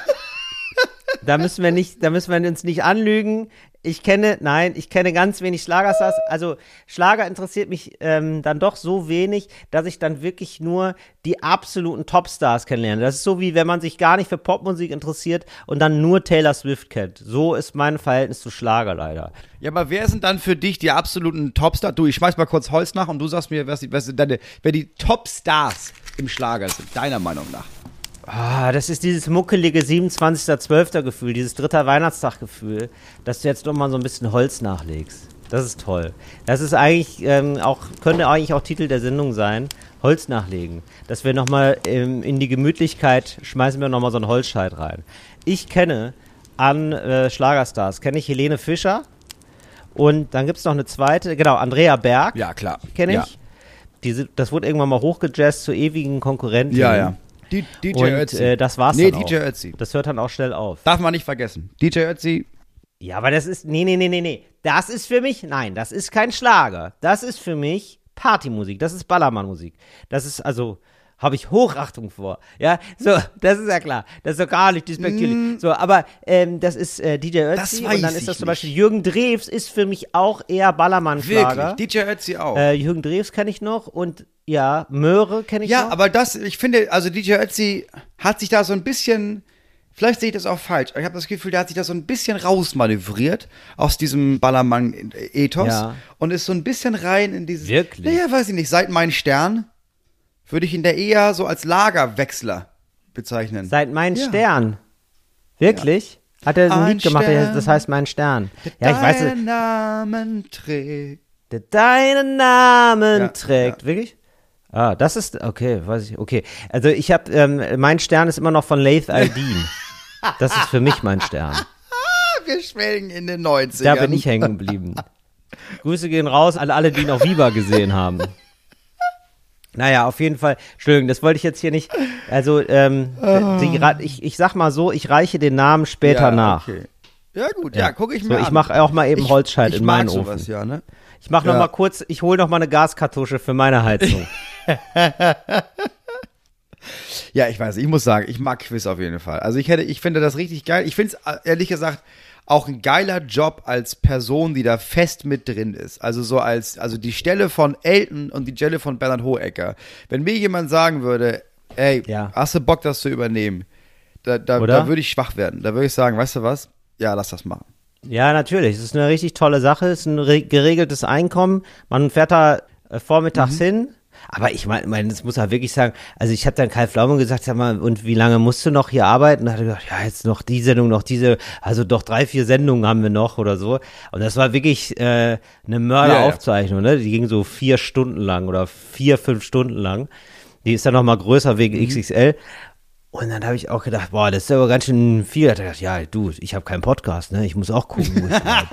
Da müssen wir nicht, da müssen wir uns nicht anlügen. Ich kenne, nein, ich kenne ganz wenig Schlagerstars. Also Schlager interessiert mich ähm, dann doch so wenig, dass ich dann wirklich nur die absoluten Topstars kennenlerne. Das ist so, wie wenn man sich gar nicht für Popmusik interessiert und dann nur Taylor Swift kennt. So ist mein Verhältnis zu Schlager leider.
Ja, aber wer sind dann für dich die absoluten Topstars? Du, ich schmeiß mal kurz Holz nach und du sagst mir, was die, was deine, wer die Topstars im Schlager sind, deiner Meinung nach.
Ah, das ist dieses muckelige siebenundzwanzigster zwölfter Gefühl, dieses dritter Weihnachtstag-Gefühl, dass du jetzt doch mal so ein bisschen Holz nachlegst. Das ist toll. Das ist eigentlich ähm, auch, könnte eigentlich auch Titel der Sendung sein, Holz nachlegen. Dass wir nochmal ähm, in die Gemütlichkeit, schmeißen wir nochmal so einen Holzscheit rein. Ich kenne an äh, Schlagerstars, kenne ich Helene Fischer und dann gibt's noch eine zweite, genau, Andrea Berg.
Ja, klar.
Kenne ich.
Ja.
Diese, das wurde irgendwann mal hochgejazzt zur ewigen Konkurrentin.
Ja, ja. D J
Und
Ötzi.
äh, das war's
nee,
dann auch.
D J Ötzi.
Das hört dann auch schnell auf.
Darf man nicht vergessen. D J Ötzi.
Ja, aber das ist, nee, nee, nee, nee, nee. Das ist für mich, nein, das ist kein Schlager. Das ist für mich Partymusik. Das ist Ballermannmusik. Das ist, also, habe ich Hochachtung vor. Ja, so, das ist ja klar. Das ist doch gar nicht despektierlich. Mm. So, aber ähm, das ist äh, D J Ötzi und dann ist das zum Beispiel
nicht.
Jürgen Drews ist für mich auch eher Ballermann-Schlager.
Wirklich, D J Ötzi auch.
Äh, Jürgen Drews kenne ich noch und ja, Möhre kenne ich
ja,
noch.
Ja, aber das, ich finde, also D J Ötzi hat sich da so ein bisschen, vielleicht sehe ich das auch falsch, aber ich habe das Gefühl, der hat sich da so ein bisschen rausmanövriert aus diesem Ballermann-Ethos
ja.
und ist so ein bisschen rein in dieses,
wirklich?
Naja, weiß ich nicht, seit Mein Stern würde ich ihn da eher so als Lagerwechsler bezeichnen.
Seit Mein
ja.
Stern? Wirklich? Ja. Hat er ein, ein Lied gemacht, Stern, das heißt Mein Stern?
Der ja, ich weiß deinen Namen trägt.
Der deinen Namen
ja,
trägt.
Ja.
Wirklich? Ah, das ist, okay, weiß ich, okay. Also ich habe, ähm, Mein Stern ist immer noch von Laith Al-Din. Das ist für mich Mein Stern.
Wir schwelgen in den neunzigern.
Da bin ich hängen geblieben. Grüße gehen raus an alle, die noch Viva gesehen haben. Naja, auf jeden Fall, Entschuldigung, das wollte ich jetzt hier nicht, also ähm, oh. die, ich, ich sag mal so, ich reiche den Namen später
ja,
nach.
Okay. Ja gut, ja, ja gucke ich mir
so,
an.
Ich mache auch mal eben Holzscheit
ich, ich
in meinen
mag
Ofen.
Sowas, ja, ne?
Ich mache
ja.
noch mal kurz, ich hole noch mal eine Gaskartusche für meine Heizung.
Ja, ich weiß, ich muss sagen, ich mag Quiz auf jeden Fall. Also ich hätte, ich finde das richtig geil. Ich finde es ehrlich gesagt auch ein geiler Job als Person, die da fest mit drin ist. Also so als, also die Stelle von Elton und die Stelle von Bernhard Hohecker. Wenn mir jemand sagen würde, ey, ja. hast du Bock, das zu übernehmen? Da, da, da würde ich schwach werden. Da würde ich sagen, weißt du was? Ja, lass das machen.
Ja, natürlich. Es ist eine richtig tolle Sache. Es ist ein re- geregeltes Einkommen. Man fährt da äh, vormittags mhm. hin. Aber ich meine, mein, das muss er wirklich sagen, also ich habe dann Kai Pflaume gesagt, sag mal, und wie lange musst du noch hier arbeiten? Und da hat er gesagt, ja, jetzt noch die Sendung, noch diese, also doch drei, vier Sendungen haben wir noch oder so. Und das war wirklich äh, eine Mörderaufzeichnung, ja, ja. ne? Die ging so vier Stunden lang oder vier, fünf Stunden lang. Die ist dann noch mal größer wegen mhm. X X L. Und dann habe ich auch gedacht, boah, das ist aber ganz schön viel. Da hat er gedacht, ja, du, ich habe keinen Podcast, ne? Ich muss auch gucken, wo ich bleibe.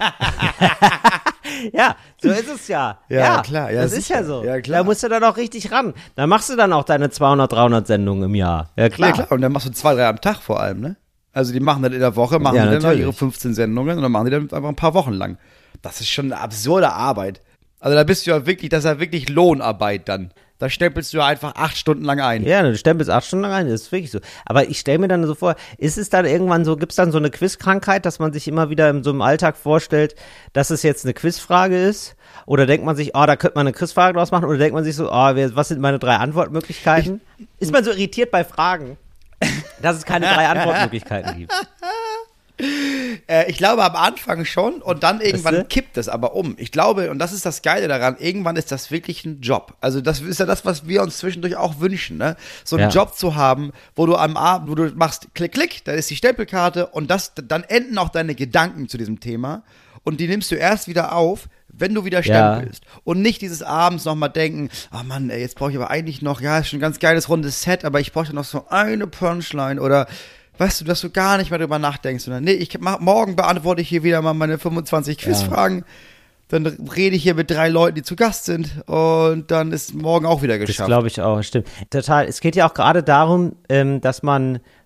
Ja, so ist es ja.
Ja,
ja
klar. Ja,
das
sicher.
ist ja so.
Ja, klar.
Da musst du dann auch richtig ran. Da machst du dann auch deine zweihundert, dreihundert Sendungen im Jahr. Ja, klar.
Ja, klar. Und dann machst du zwei, drei am Tag vor allem, ne? Also die machen dann in der Woche, machen
ja,
die dann noch
natürlich.
ihre fünfzehn Sendungen und dann machen die dann einfach ein paar Wochen lang. Das ist schon eine absurde Arbeit. Also da bist du ja wirklich, das ist ja wirklich Lohnarbeit dann. Da stempelst du ja einfach acht Stunden lang ein.
Ja, du stempelst acht Stunden lang ein, das ist wirklich so. Aber ich stelle mir dann so vor, ist es dann irgendwann so, gibt es dann so eine Quizkrankheit, dass man sich immer wieder in so einem Alltag vorstellt, dass es jetzt eine Quizfrage ist? Oder denkt man sich, oh, da könnte man eine Quizfrage draus machen? Oder denkt man sich so, oh, was sind meine drei Antwortmöglichkeiten? Ich, ist man so irritiert bei Fragen, dass es keine drei Antwortmöglichkeiten gibt?
Äh, ich glaube am Anfang schon und dann irgendwann
weißt du?
kippt es aber um. Ich glaube, und das ist das Geile daran, irgendwann ist das wirklich ein Job. Also das ist ja das, was wir uns zwischendurch auch wünschen, ne? So einen
Ja.
Job zu haben, wo du am Abend, wo du machst klick, klick, da ist die Stempelkarte und das, dann enden auch deine Gedanken zu diesem Thema und die nimmst du erst wieder auf, wenn du wieder
Ja.
stempelst. Und nicht dieses abends nochmal denken, ah Mann, ey, jetzt brauche ich aber eigentlich noch, ja, ist schon ein ganz geiles rundes Set, aber ich brauche noch so eine Punchline oder weißt du, dass du gar nicht mehr drüber nachdenkst, sondern nee, ich mach, morgen beantworte ich hier wieder mal meine fünfundzwanzig Quizfragen, dann rede ich hier mit drei Leuten, die zu Gast sind und dann ist morgen auch wieder
Das
geschafft.
glaube ich auch, stimmt. Total. Es geht ja auch gerade darum, ähm, dass man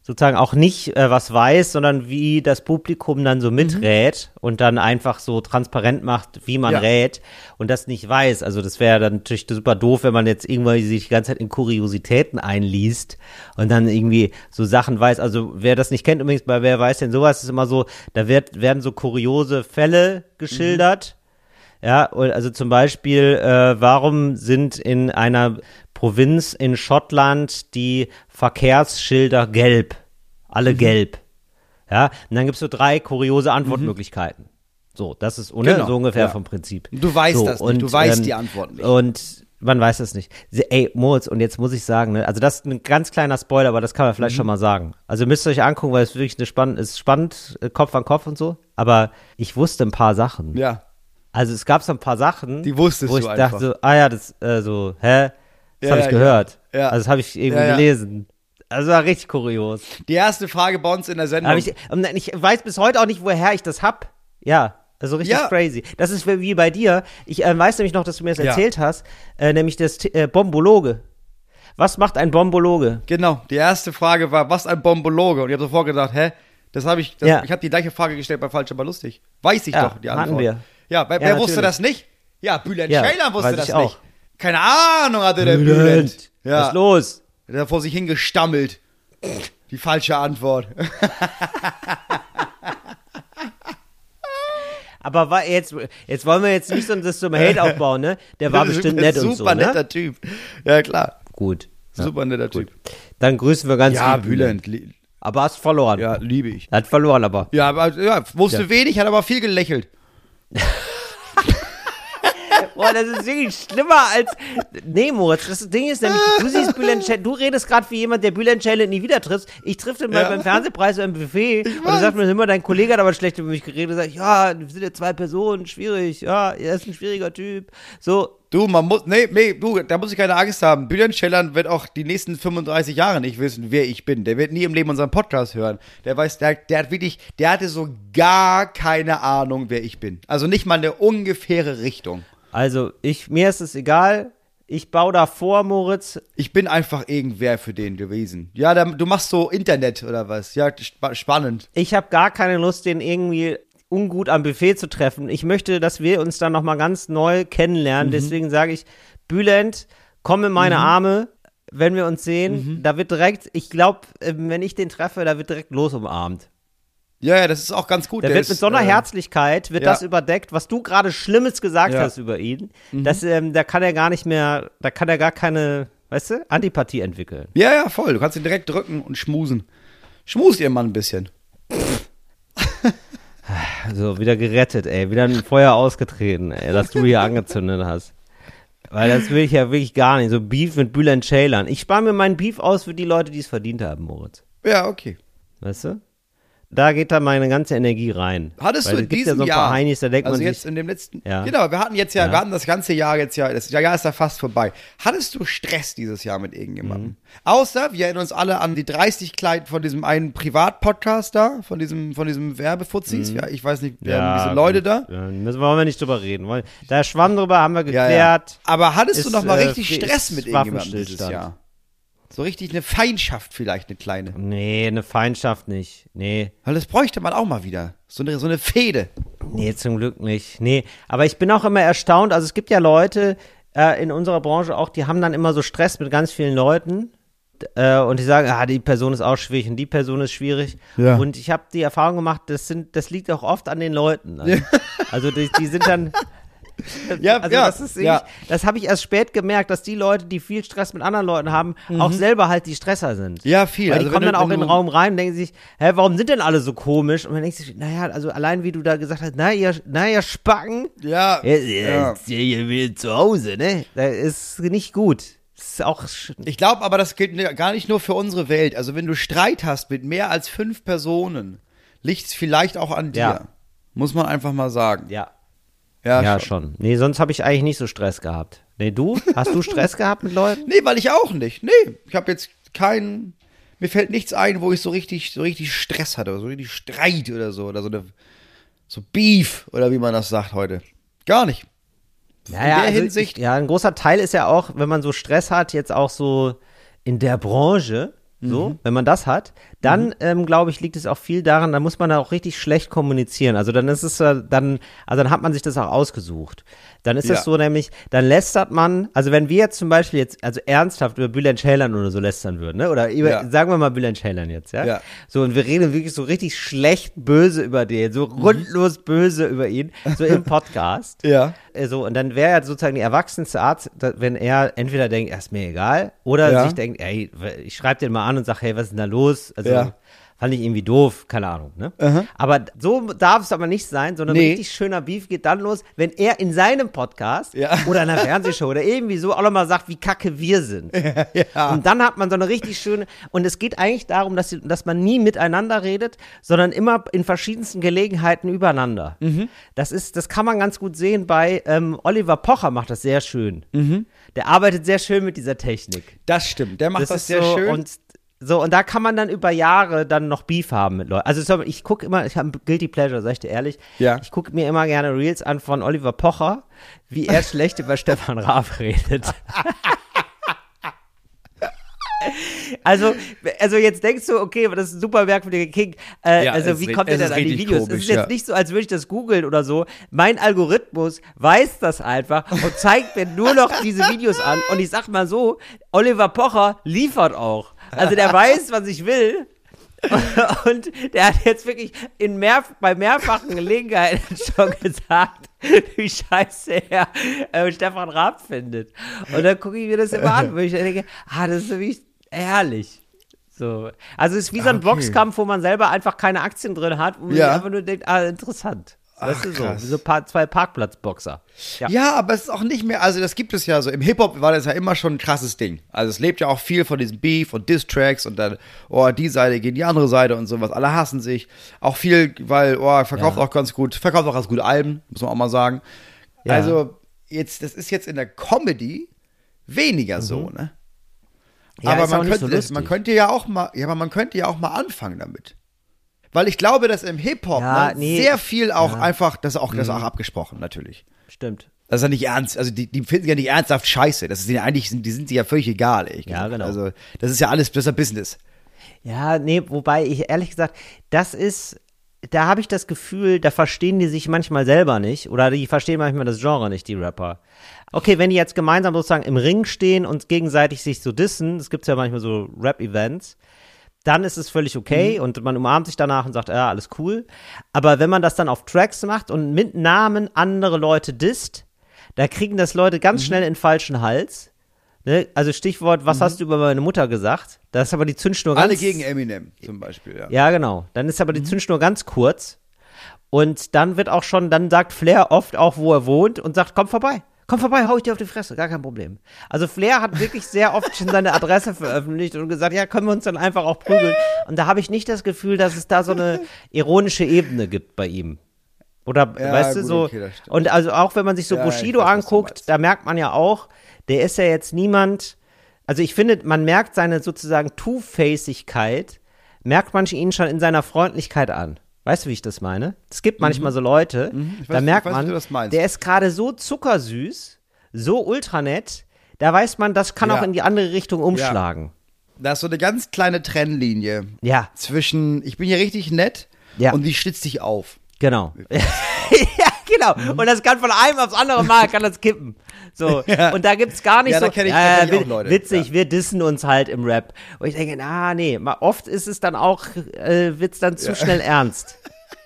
sozusagen auch nicht äh, was weiß, sondern wie das Publikum dann so miträt mhm. und dann einfach so transparent macht, wie man ja. rät und das nicht weiß. Also das wäre dann natürlich super doof, wenn man jetzt irgendwann sich die ganze Zeit in Kuriositäten einliest und dann irgendwie so Sachen weiß. Also wer das nicht kennt, übrigens bei Wer weiß denn sowas, ist immer so, da wird, werden so kuriose Fälle geschildert. Mhm. Ja, also zum Beispiel, äh, warum sind in einer Provinz in Schottland die Verkehrsschilder gelb? Alle mhm. gelb. Ja, und dann gibt es so drei kuriose Antwortmöglichkeiten. Mhm. So, das ist ohne,
genau.
so ungefähr
ja.
vom Prinzip.
Du weißt
so,
das nicht,
und,
du weißt
ähm,
die Antwort nicht.
Und man weiß das nicht. Ey, Moritz, und jetzt muss ich sagen, ne, also das ist ein ganz kleiner Spoiler, aber das kann man vielleicht mhm. schon mal sagen. Also müsst ihr euch angucken, weil es wirklich eine spannend, ist spannend, Kopf an Kopf und so. Aber ich wusste ein paar Sachen.
Ja.
Also es gab so ein paar Sachen,
die wusstest
wo ich
du
dachte
einfach.
so, ah ja, das, äh, so, hä? Das
ja,
habe ich
ja,
gehört.
Ja. Ja.
Also das habe ich irgendwie
ja, ja.
gelesen. Also war richtig kurios.
Die erste Frage bei uns in der Sendung.
Aber ich, und ich weiß bis heute auch nicht, woher ich das hab. Ja, also richtig
ja.
crazy. Das ist wie bei dir. Ich äh, weiß nämlich noch, dass du mir das
ja.
erzählt hast, äh, nämlich das äh, Bombologe. Was macht ein Bombologe?
Genau, die erste Frage war, was ein Bombologe? Und ich habe sofort gedacht, hä? Das habe ich, das,
ja.
ich habe die gleiche Frage gestellt bei Falsch aber lustig. Weiß ich
ja,
doch, die Antwort.
Hatten wir.
Ja, wer,
ja,
wer wusste das nicht? Ja, Bülent
ja,
Ceylan wusste das
ich
nicht.
Auch.
Keine Ahnung hatte der Bülent. Ja.
Was ist los?
Der hat vor sich hingestammelt. Die falsche Antwort.
Aber war jetzt, jetzt wollen wir jetzt nicht so das zum Hate aufbauen, ne? Der war bestimmt nett und so,
Super
ne?
netter Typ. Ja, klar.
Gut.
Super
ja,
netter
gut.
Typ.
Dann grüßen wir ganz
ja,
lieb
Bülent.
Aber hast verloren.
Ja, liebe ich.
Hat verloren aber.
Ja, aber ja, wusste
ja.
wenig, hat aber viel gelächelt.
Boah, das ist wirklich schlimmer als. Nee, Moritz, das Ding ist nämlich, du siehst Bülent Ceylan, du redest gerade wie jemand, der Bülent Ceylan nie wieder trifft. Ich triff den mal
ja.
beim Fernsehpreis im Buffet und dann sagt mir immer, dein Kollege hat aber schlecht über mich geredet und sagt, ja, wir sind ja zwei Personen, schwierig, ja, er ist ein schwieriger Typ. So.
Du, man muss, nee, nee, du, da muss ich keine Angst haben. Bülent Ceylan wird auch die nächsten fünfunddreißig Jahre nicht wissen, wer ich bin. Der wird nie im Leben unseren Podcast hören. Der weiß, der, der hat wirklich, der hatte so gar keine Ahnung, wer ich bin. Also nicht mal eine ungefähre Richtung.
Also, ich, mir ist es egal. Ich baue da vor, Moritz.
Ich bin einfach irgendwer für den gewesen. Ja, da, du machst so Internet oder was? Ja, sp- spannend.
Ich habe gar keine Lust, den irgendwie ungut am Buffet zu treffen. Ich möchte, dass wir uns dann nochmal ganz neu kennenlernen. Mhm. Deswegen sage ich, Bülent, komm in meine mhm. Arme, wenn wir uns sehen. Mhm. Da wird direkt, ich glaube, wenn ich den treffe, da wird direkt los umarmt.
Ja, ja, das ist auch ganz gut.
Da
der
wird
ist,
mit so einer
äh,
Herzlichkeit, wird
ja.
das überdeckt, was du gerade Schlimmes gesagt
ja.
hast über ihn.
Mhm.
Dass, ähm, da kann er gar nicht mehr, da kann er gar keine, weißt du, Antipathie entwickeln.
Ja, ja, voll. Du kannst ihn direkt drücken und schmusen. Schmust ihr Mann ein bisschen.
So, wieder gerettet, ey. Wieder ein Feuer ausgetreten, ey, dass du hier angezündet hast. Weil das will ich ja wirklich gar nicht. So Beef mit Bülent Ceylan. Ich spare mir meinen Beef aus für die Leute, die es verdient haben, Moritz.
Ja, okay.
Weißt du? Da geht da meine ganze Energie rein.
Hattest
Weil
du in
es gibt
diesem
ja so ein
Jahr,
paar Heinis, da denkt
also
man
jetzt
sich,
in dem letzten,
ja.
genau, wir hatten jetzt ja,
ja,
wir hatten das ganze Jahr jetzt ja, das Jahr ist ja fast vorbei. Hattest du Stress dieses Jahr mit irgendjemandem?
Mhm.
Außer, wir erinnern uns alle an die Dreistigkeit von diesem einen Privatpodcast da, von diesem, von diesem Werbefuzis, mhm. ja, ich weiß nicht, wer
ja,
diese Leute da.
Ja, müssen wollen wir nicht drüber reden. Da schwamm drüber, haben wir geklärt.
Ja, ja. Aber hattest
ist,
du noch mal
äh,
richtig Stress mit irgendjemandem dieses Jahr? So richtig eine Feindschaft vielleicht, eine kleine.
Nee, eine Feindschaft nicht. Nee.
Weil das bräuchte man auch mal wieder. So eine, so eine Fehde.
Nee, zum Glück nicht. Nee, aber ich bin auch immer erstaunt. Also es gibt ja Leute äh, in unserer Branche auch, die haben dann immer so Stress mit ganz vielen Leuten. Äh, und die sagen, ah, die Person ist auch schwierig und die Person ist schwierig.
Ja.
Und ich habe die Erfahrung gemacht, das, sind, das liegt auch oft an den Leuten. Also, also die, die sind dann...
Ja,
also
ja,
das ist
ja.
ich, das habe ich erst spät gemerkt, dass die Leute, die viel Stress mit anderen Leuten haben, mhm. auch selber halt die Stresser sind.
Ja, viel.
Weil
also
die kommen
du,
dann auch in den
du,
Raum rein und denken sich, hä, warum sind denn alle so komisch? Und man denkt sich, naja, also allein wie du da gesagt hast, na ihr, na ihr Spacken,
Ja,
ja,
ja.
ihr will zu Hause, ne? Das ist nicht gut. Das ist auch
Ich glaube aber, das gilt gar nicht nur für unsere Welt. Also wenn du Streit hast mit mehr als fünf Personen, liegt es vielleicht auch an dir.
Ja.
Muss man einfach mal sagen.
ja.
Ja,
Ja,
schon.
schon. Nee, sonst habe ich eigentlich nicht so Stress gehabt. Nee, du? Hast du Stress gehabt mit Leuten?
Nee, weil ich auch nicht. Nee, ich habe jetzt keinen, mir fällt nichts ein, wo ich so richtig, so richtig Stress hatte, oder so richtig Streit oder so, oder so eine, so Beef, oder wie man das sagt heute. Gar nicht.
Ja,
in
ja,
der
also
Hinsicht.
Ich, ja, ein großer Teil ist ja auch, wenn man so Stress hat, jetzt auch so in der Branche, so,
Mhm.
wenn man das hat, dann, mhm. ähm, glaube ich, liegt es auch viel daran, da muss man da auch richtig schlecht kommunizieren. Also dann ist es äh, dann, also dann hat man sich das auch ausgesucht. Dann ist
Ja.
das so nämlich, dann lästert man, also wenn wir jetzt zum Beispiel jetzt, also ernsthaft über Bülent Ceylan oder so lästern würden, ne? Oder über,
Ja.
sagen wir mal Bülent Ceylan jetzt, ja?
Ja.
So, und wir reden wirklich so richtig schlecht böse über den, so rundlos böse über ihn, so im Podcast.
Ja.
Äh, So, und dann wäre ja sozusagen die erwachsenste Art, da, wenn er entweder denkt, er ist mir egal, oder
Ja.
sich denkt, ey, ich schreibe den mal an und sage, hey, was ist denn da los? Also,
Ja.
fand ich irgendwie doof, keine Ahnung, ne?
Aha.
Aber so darf es aber nicht sein, sondern
Nee.
ein richtig schöner Beef geht dann los, wenn er in seinem Podcast
Ja.
oder in einer Fernsehshow oder irgendwie so auch nochmal sagt, wie kacke wir sind.
Ja.
Und dann hat man so eine richtig schöne, und es geht eigentlich darum, dass, sie, dass man nie miteinander redet, sondern immer in verschiedensten Gelegenheiten übereinander.
Mhm.
Das ist, das kann man ganz gut sehen bei ähm, Oliver Pocher macht das sehr schön.
Mhm.
Der arbeitet sehr schön mit dieser Technik.
Das stimmt, der macht das,
ist
sehr
so,
schön.
Und so, und da kann man dann über Jahre dann noch Beef haben mit Leuten. Also so, ich gucke immer, ich habe ein Guilty Pleasure, sag ich dir ehrlich.
Ja.
Ich gucke mir immer gerne Reels an von Oliver Pocher, wie er schlecht über Stefan Raab redet. Also, also jetzt denkst du, okay, das ist ein super merkwürdiger King. Äh,
Ja,
also
es
wie
ist
kommt
ri-
ihr
es
denn
ist
an die
richtig
Videos? Es
komisch,
ist jetzt
ja.
nicht so, als würde ich das googeln oder so. Mein Algorithmus weiß das einfach und zeigt mir nur noch diese Videos an. Und ich sag mal so, Oliver Pocher liefert auch. Also der weiß, was ich will. Und der hat jetzt wirklich in mehr, bei mehrfachen Gelegenheiten schon gesagt, wie scheiße er äh, Stefan Raab findet. Und dann gucke ich mir das immer an, wo ich denke, ah, das ist wirklich herrlich. So. Also es ist wie so ein
Okay.
Boxkampf, wo man selber einfach keine Aktien drin hat, wo man
Ja.
einfach nur denkt, ah, interessant. Weißt
Ach,
du so,
krass.
wie so paar, zwei Parkplatzboxer. Ja.
Ja, aber es ist auch nicht mehr, also das gibt es ja so, im Hip-Hop war das ja immer schon ein krasses Ding. Also es lebt ja auch viel von diesem Beef und Diss-Tracks und dann, oh, die Seite gegen die andere Seite und sowas, alle hassen sich. Auch viel, weil, oh, verkauft
Ja.
auch ganz gut, verkauft auch ganz gut Alben, muss man auch mal sagen.
Ja.
Also jetzt, das ist jetzt in der Comedy weniger so, ne?
Ja,
aber
ist auch
man
nicht
könnte,
so
das, man
lustig.
könnte ja auch mal, ja, aber man könnte ja auch mal anfangen damit. Weil ich glaube, dass im Hip-Hop
Ja,
ne,
nee.
sehr viel auch
Ja. Mhm.
einfach, das ist auch, das ist auch abgesprochen, natürlich.
Stimmt.
Das ist ja nicht ernst, also die, die finden ja nicht ernsthaft scheiße. Das ist ja eigentlich, sind, die sind sie ja völlig egal, ehrlich
Ja,
gesagt.
genau.
Also, das ist ja alles, das ist ja Business.
Ja, nee, wobei ich ehrlich gesagt, das ist, da habe ich das Gefühl, da verstehen die sich manchmal selber nicht oder die verstehen manchmal das Genre nicht, die Rapper. Okay, wenn die jetzt gemeinsam sozusagen im Ring stehen und gegenseitig sich so dissen, das gibt's ja manchmal so Rap-Events, dann ist es völlig okay und man umarmt sich danach und sagt, ja, alles cool. Aber wenn man das dann auf Tracks macht und mit Namen andere Leute disst, da kriegen das Leute ganz schnell in den falschen Hals. Ne? Also Stichwort, was hast du über meine Mutter gesagt? Da ist aber die Zündschnur ganz...
Alle gegen Eminem zum Beispiel, ja.
Ja, genau. Dann ist aber die Zündschnur ganz kurz und dann wird auch schon, dann sagt Flair oft auch, wo er wohnt und sagt, komm vorbei. Komm vorbei, hau ich dir auf die Fresse, gar kein Problem. Also Flair hat wirklich sehr oft schon seine Adresse veröffentlicht und gesagt, ja, können wir uns dann einfach auch prügeln. Und da habe ich nicht das Gefühl, dass es da so eine ironische Ebene gibt bei ihm. Oder,
Ja,
weißt du,
gut,
so,
okay, das stimmt.
und also auch wenn man sich so
Ja, ich
Bushido
weiß, was du
anguckt,
meinst.
da merkt man ja auch, der ist ja jetzt niemand, also ich finde, man merkt seine sozusagen Two-Facigkeit, merkt man ihn schon in seiner Freundlichkeit an. Weißt du, wie ich das meine? Es gibt manchmal so Leute,
Ich
da
weiß-
merkt
ich weiß, wie
man,
du das meinst.
der ist gerade so zuckersüß, so ultranett, da weiß man, das kann
Ja.
auch in die andere Richtung umschlagen.
Da ist so eine ganz kleine Trennlinie
Ja,
zwischen, ich bin hier richtig nett
Ja.
und die schlitzt dich auf.
genau. ja, genau. Und das kann von einem aufs andere Mal, kann das kippen. So.
Ja.
Und da gibt's gar nicht
Ja, da
so,
kenn ich- da
ja,
kenn ich auch
wi-
Leute.
witzig,
Ja.
wir dissen uns halt im Rap. Und ich denke, na, nee, mal oft ist es dann auch, äh, wird's dann zu schnell ernst.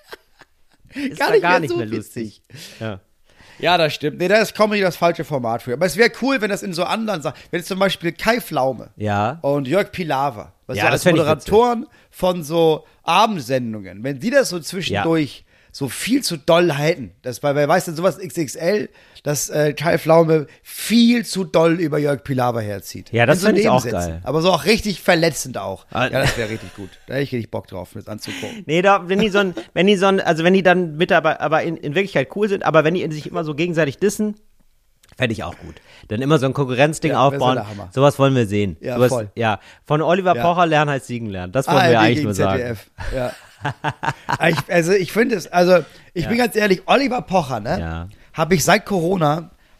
Ist
Gar
da
nicht
gar
mehr
nicht
so
mehr lustig.
witzig.
Ja.
Ja, das stimmt. Nee, da ist Comedy das falsche Format für. Aber es wäre cool, wenn das in so anderen Sachen, wenn jetzt zum Beispiel Kai Pflaume
Ja.
und Jörg Pilawa, was
Ja,
ja,
das
als
fänd ich
Moderatoren von so Abendsendungen, wenn die das so zwischendurch so viel zu doll halten, das bei, wer weiß denn sowas X X L, dass äh, Kai Pflaume viel zu doll über Jörg Pilawa herzieht.
Ja, das
In so
find ich auch
Nebensätzen.
geil.
Aber so auch richtig verletzend auch.
Ah.
Ja, das wäre richtig gut. Da hätte ich richtig Bock drauf, das anzugucken.
Nee, da, wenn die so ein, wenn die so ein, also wenn die dann mit dabei, aber in, in Wirklichkeit cool sind, aber wenn die sich immer so gegenseitig dissen, fände ich auch gut. Dann immer so ein Konkurrenzding
Ja, wär so
aufbauen.
der Hammer.
Sowas wollen wir sehen.
Ja,
Sowas,
voll.
Ja. Von Oliver
Ja.
Pocher lernen heißt siegen lernen. Das wollen
A R D
wir eigentlich
gegen
nur
Z D
sagen.
F. Ja. ich, also ich finde es, also ich
Ja.
bin ganz ehrlich, Oliver Pocher, ne?
Ja.
Habe ich seit Corona,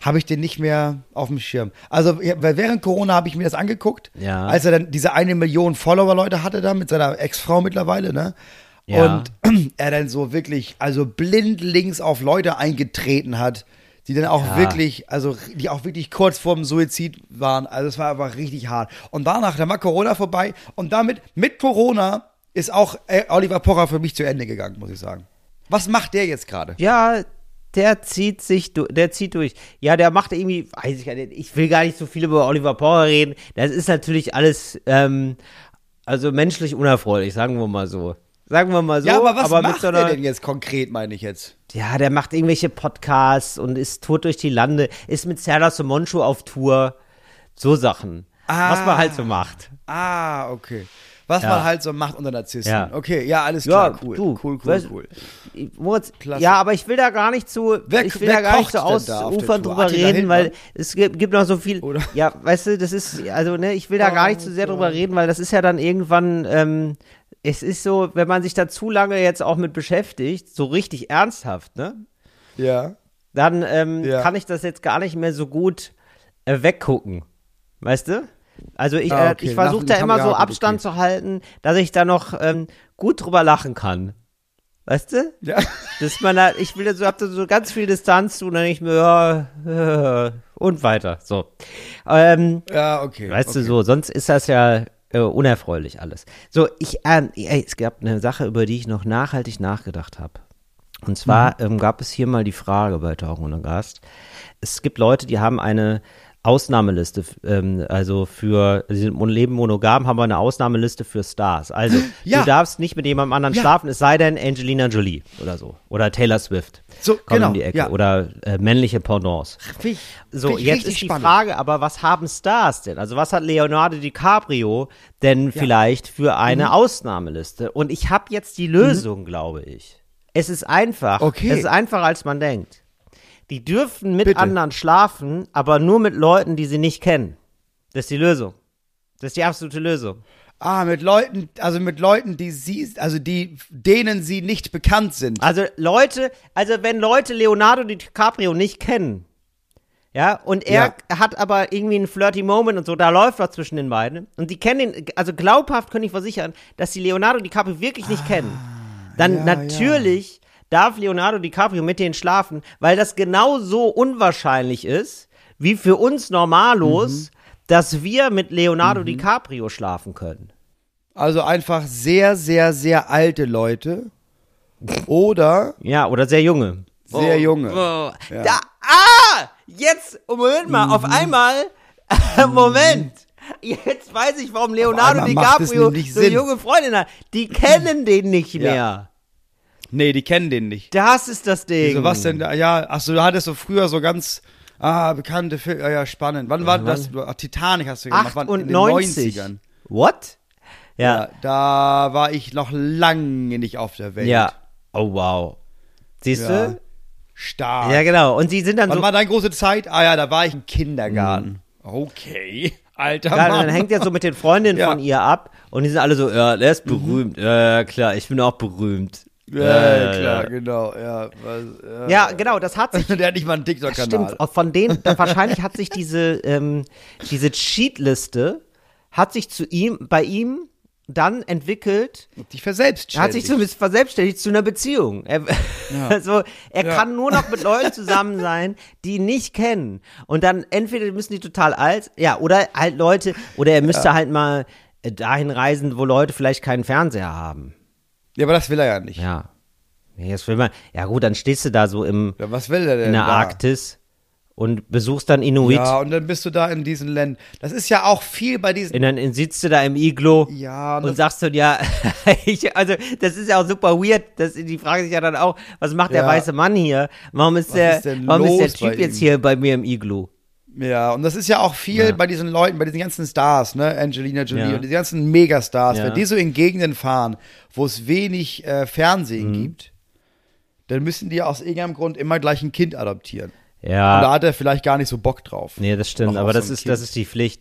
habe ich den nicht mehr auf dem Schirm. Also ja, weil während Corona habe ich mir das angeguckt,
Ja.
als er dann diese eine Million Follower-Leute hatte da mit seiner Ex-Frau mittlerweile, ne?
Ja.
Und er dann so wirklich, also blindlings auf Leute eingetreten hat, die dann auch
Ja.
wirklich, also die auch wirklich kurz vorm Suizid waren. Also es war einfach richtig hart. Und danach, dann war Corona vorbei und damit, mit Corona ist auch äh, Oliver Pocher für mich zu Ende gegangen, muss ich sagen. Was macht der jetzt gerade?
Ja, der zieht sich, du- der zieht durch. Ja, der macht irgendwie, weiß ich gar nicht, ich will gar nicht so viel über Oliver Pocher reden. Das ist natürlich alles, ähm, also menschlich unerfreulich, sagen wir mal so. Sagen wir mal so.
Ja, aber was
mit
macht
so
der
einer,
denn jetzt konkret, meine ich jetzt?
Ja, der macht irgendwelche Podcasts und ist tot durch die Lande, ist mit Serdar Somoncu auf Tour. So Sachen.
Ah.
Was man halt so macht.
Ah, okay. Was
Ja.
man halt so macht unter Narzissten.
Ja.
Okay, ja, alles
Ja,
klar, cool.
du,
cool, cool,
weißt-
cool.
Moritz,
Klasse.
ja, aber ich will da gar nicht zu,
Wer-
ich will
wer
da gar nicht
kocht
so
denn da auf der
ausufern
Tour?
drüber
Attila
reden,
Hildmann?
weil es gibt, gibt noch so viel,
Oder?
ja, weißt du, das ist, also, ne, ich will da gar nicht zu sehr drüber reden, weil das ist ja dann irgendwann, ähm, es ist so, wenn man sich da zu lange jetzt auch mit beschäftigt, so richtig ernsthaft, ne,
Ja.
dann ähm,
Ja.
kann ich das jetzt gar nicht mehr so gut äh, weggucken, weißt du? Also ich,
Ah,
äh,
okay.
ich versuche
Nach-
da
nach-
immer
ja,
so
gut,
Abstand
okay.
zu halten, dass ich da noch ähm, gut drüber lachen kann. Weißt du?
Ja.
Dass man da, ich will da so, hab da so ganz viel Distanz zu und dann denke ich mir, ja, äh, und weiter. So. Ähm,
Ja, okay.
weißt
okay.
du, so, sonst ist das ja äh, unerfreulich alles. So, ich, ähm, ey, es gab eine Sache, über die ich noch nachhaltig nachgedacht habe. Und zwar
Mhm.
ähm, gab es hier mal die Frage bei Tauchen ohne Gast. Es gibt Leute, die haben eine Ausnahmeliste, ähm, also für, sie sind mon- leben monogam, haben wir eine Ausnahmeliste für Stars. Also,
Ja.
du darfst nicht mit jemandem anderen
Ja.
schlafen, es sei denn Angelina Jolie oder so. Oder Taylor Swift.
So,
Kommen
genau,
um die Ecke.
ja.
Oder äh, männliche Pendants.
Find ich-
So,
find ich
jetzt
richtig
ist die
spannend.
Frage, aber was haben Stars denn? Also was hat Leonardo DiCaprio denn vielleicht für eine
Mhm.
Ausnahmeliste? Und ich habe jetzt die Lösung, glaube ich. Es ist einfach.
Okay.
Es ist einfacher, als man denkt. Die dürfen mit
Bitte.
anderen schlafen, aber nur mit Leuten, die sie nicht kennen. Das ist die Lösung. Das ist die absolute Lösung.
Ah, mit Leuten, also mit Leuten, die sie, also die, denen sie nicht bekannt sind.
Also Leute, also wenn Leute Leonardo DiCaprio nicht kennen, ja, und er hat aber irgendwie einen flirty Moment und so, da läuft was zwischen den beiden und die kennen ihn, also glaubhaft können ich versichern, dass sie Leonardo DiCaprio wirklich nicht kennen. Dann
ja,
natürlich darf Leonardo DiCaprio mit denen schlafen, weil das genau so unwahrscheinlich ist, wie für uns Normalos, dass wir mit Leonardo DiCaprio schlafen können.
Also einfach sehr, sehr, sehr alte Leute. Oder
Ja, oder sehr junge.
sehr junge.
Oh, da, ah, jetzt, oh, Moment mal, auf einmal, Moment, jetzt weiß ich, warum Leonardo
einmal macht es
DiCaprio
nämlich
so eine
Sinn.
junge Freundin hat. Die kennen den nicht mehr.
Nee, die kennen den nicht.
Das ist das Ding.
So was denn da? Ja, ach so, du hattest so früher so ganz, ah, bekannte Filme, ja, ja, spannend. Wann war das? Du- Titanic hast du gemacht, wann? In den
achtundneunzig.
neunzigern.
What?
Ja.
Ja,
da war ich noch lange nicht auf der Welt.
ja. Oh, wow. Siehst
Ja.
du?
Stark.
Ja, genau. Und sie sind dann
Wann
so,
war deine große Zeit? Ah ja, da war ich im Kindergarten. Okay, alter
ja,
Mann.
dann hängt er so mit den Freundinnen
Ja.
von ihr ab und die sind alle so, ja, der ist berühmt. Ja, klar, ich bin auch berühmt.
ja,
Ja,
klar,
ja.
genau, ja. Was,
Ja, genau, das hat sich
Der hat nicht mal einen TikTok-Kanal.
Stimmt, auch von denen, da wahrscheinlich hat sich diese, ähm, diese Cheatliste, hat sich zu ihm, bei ihm dann entwickelt,
Die verselbstständigt.
hat sich so verselbstständigt zu einer Beziehung. Er, also, er
Ja.
kann nur noch mit Leuten zusammen sein, die ihn nicht kennen. Und dann entweder müssen die total alt, ja, oder halt Leute, oder er müsste halt mal äh, dahin reisen, wo Leute vielleicht keinen Fernseher haben.
Ja, aber das will er ja nicht.
Ja. Nee, das will man, ja gut, dann stehst du da so im,
Ja, was will er denn
in der
da?
Arktis und besuchst dann Inuit.
Ja, und dann bist du da in diesen Ländern. Das ist ja auch viel bei diesen.
Und dann sitzt du da im Iglo
Ja, und
und
das-
sagst du, ja, ich, also das ist ja auch super weird. Das, die Frage sich ja dann auch, was macht der
Ja.
weiße Mann hier? Warum ist
Was
der,
ist denn
warum ist der
los
Typ
bei
jetzt
ihm?
hier bei mir im Iglo?
Ja, und das ist ja auch viel
Ja.
bei diesen Leuten, bei diesen ganzen Stars, ne? Angelina Jolie
Ja.
und die ganzen Megastars.
Ja.
Wenn die so in Gegenden fahren, wo es wenig äh, Fernsehen
Mhm.
gibt, dann müssen die aus irgendeinem Grund immer gleich ein Kind adoptieren. Und da
Ja,
hat er vielleicht gar nicht so Bock drauf.
nee, das stimmt,
Noch
aber
auch
das
so ein
ist,
Kind.
das ist die Pflicht.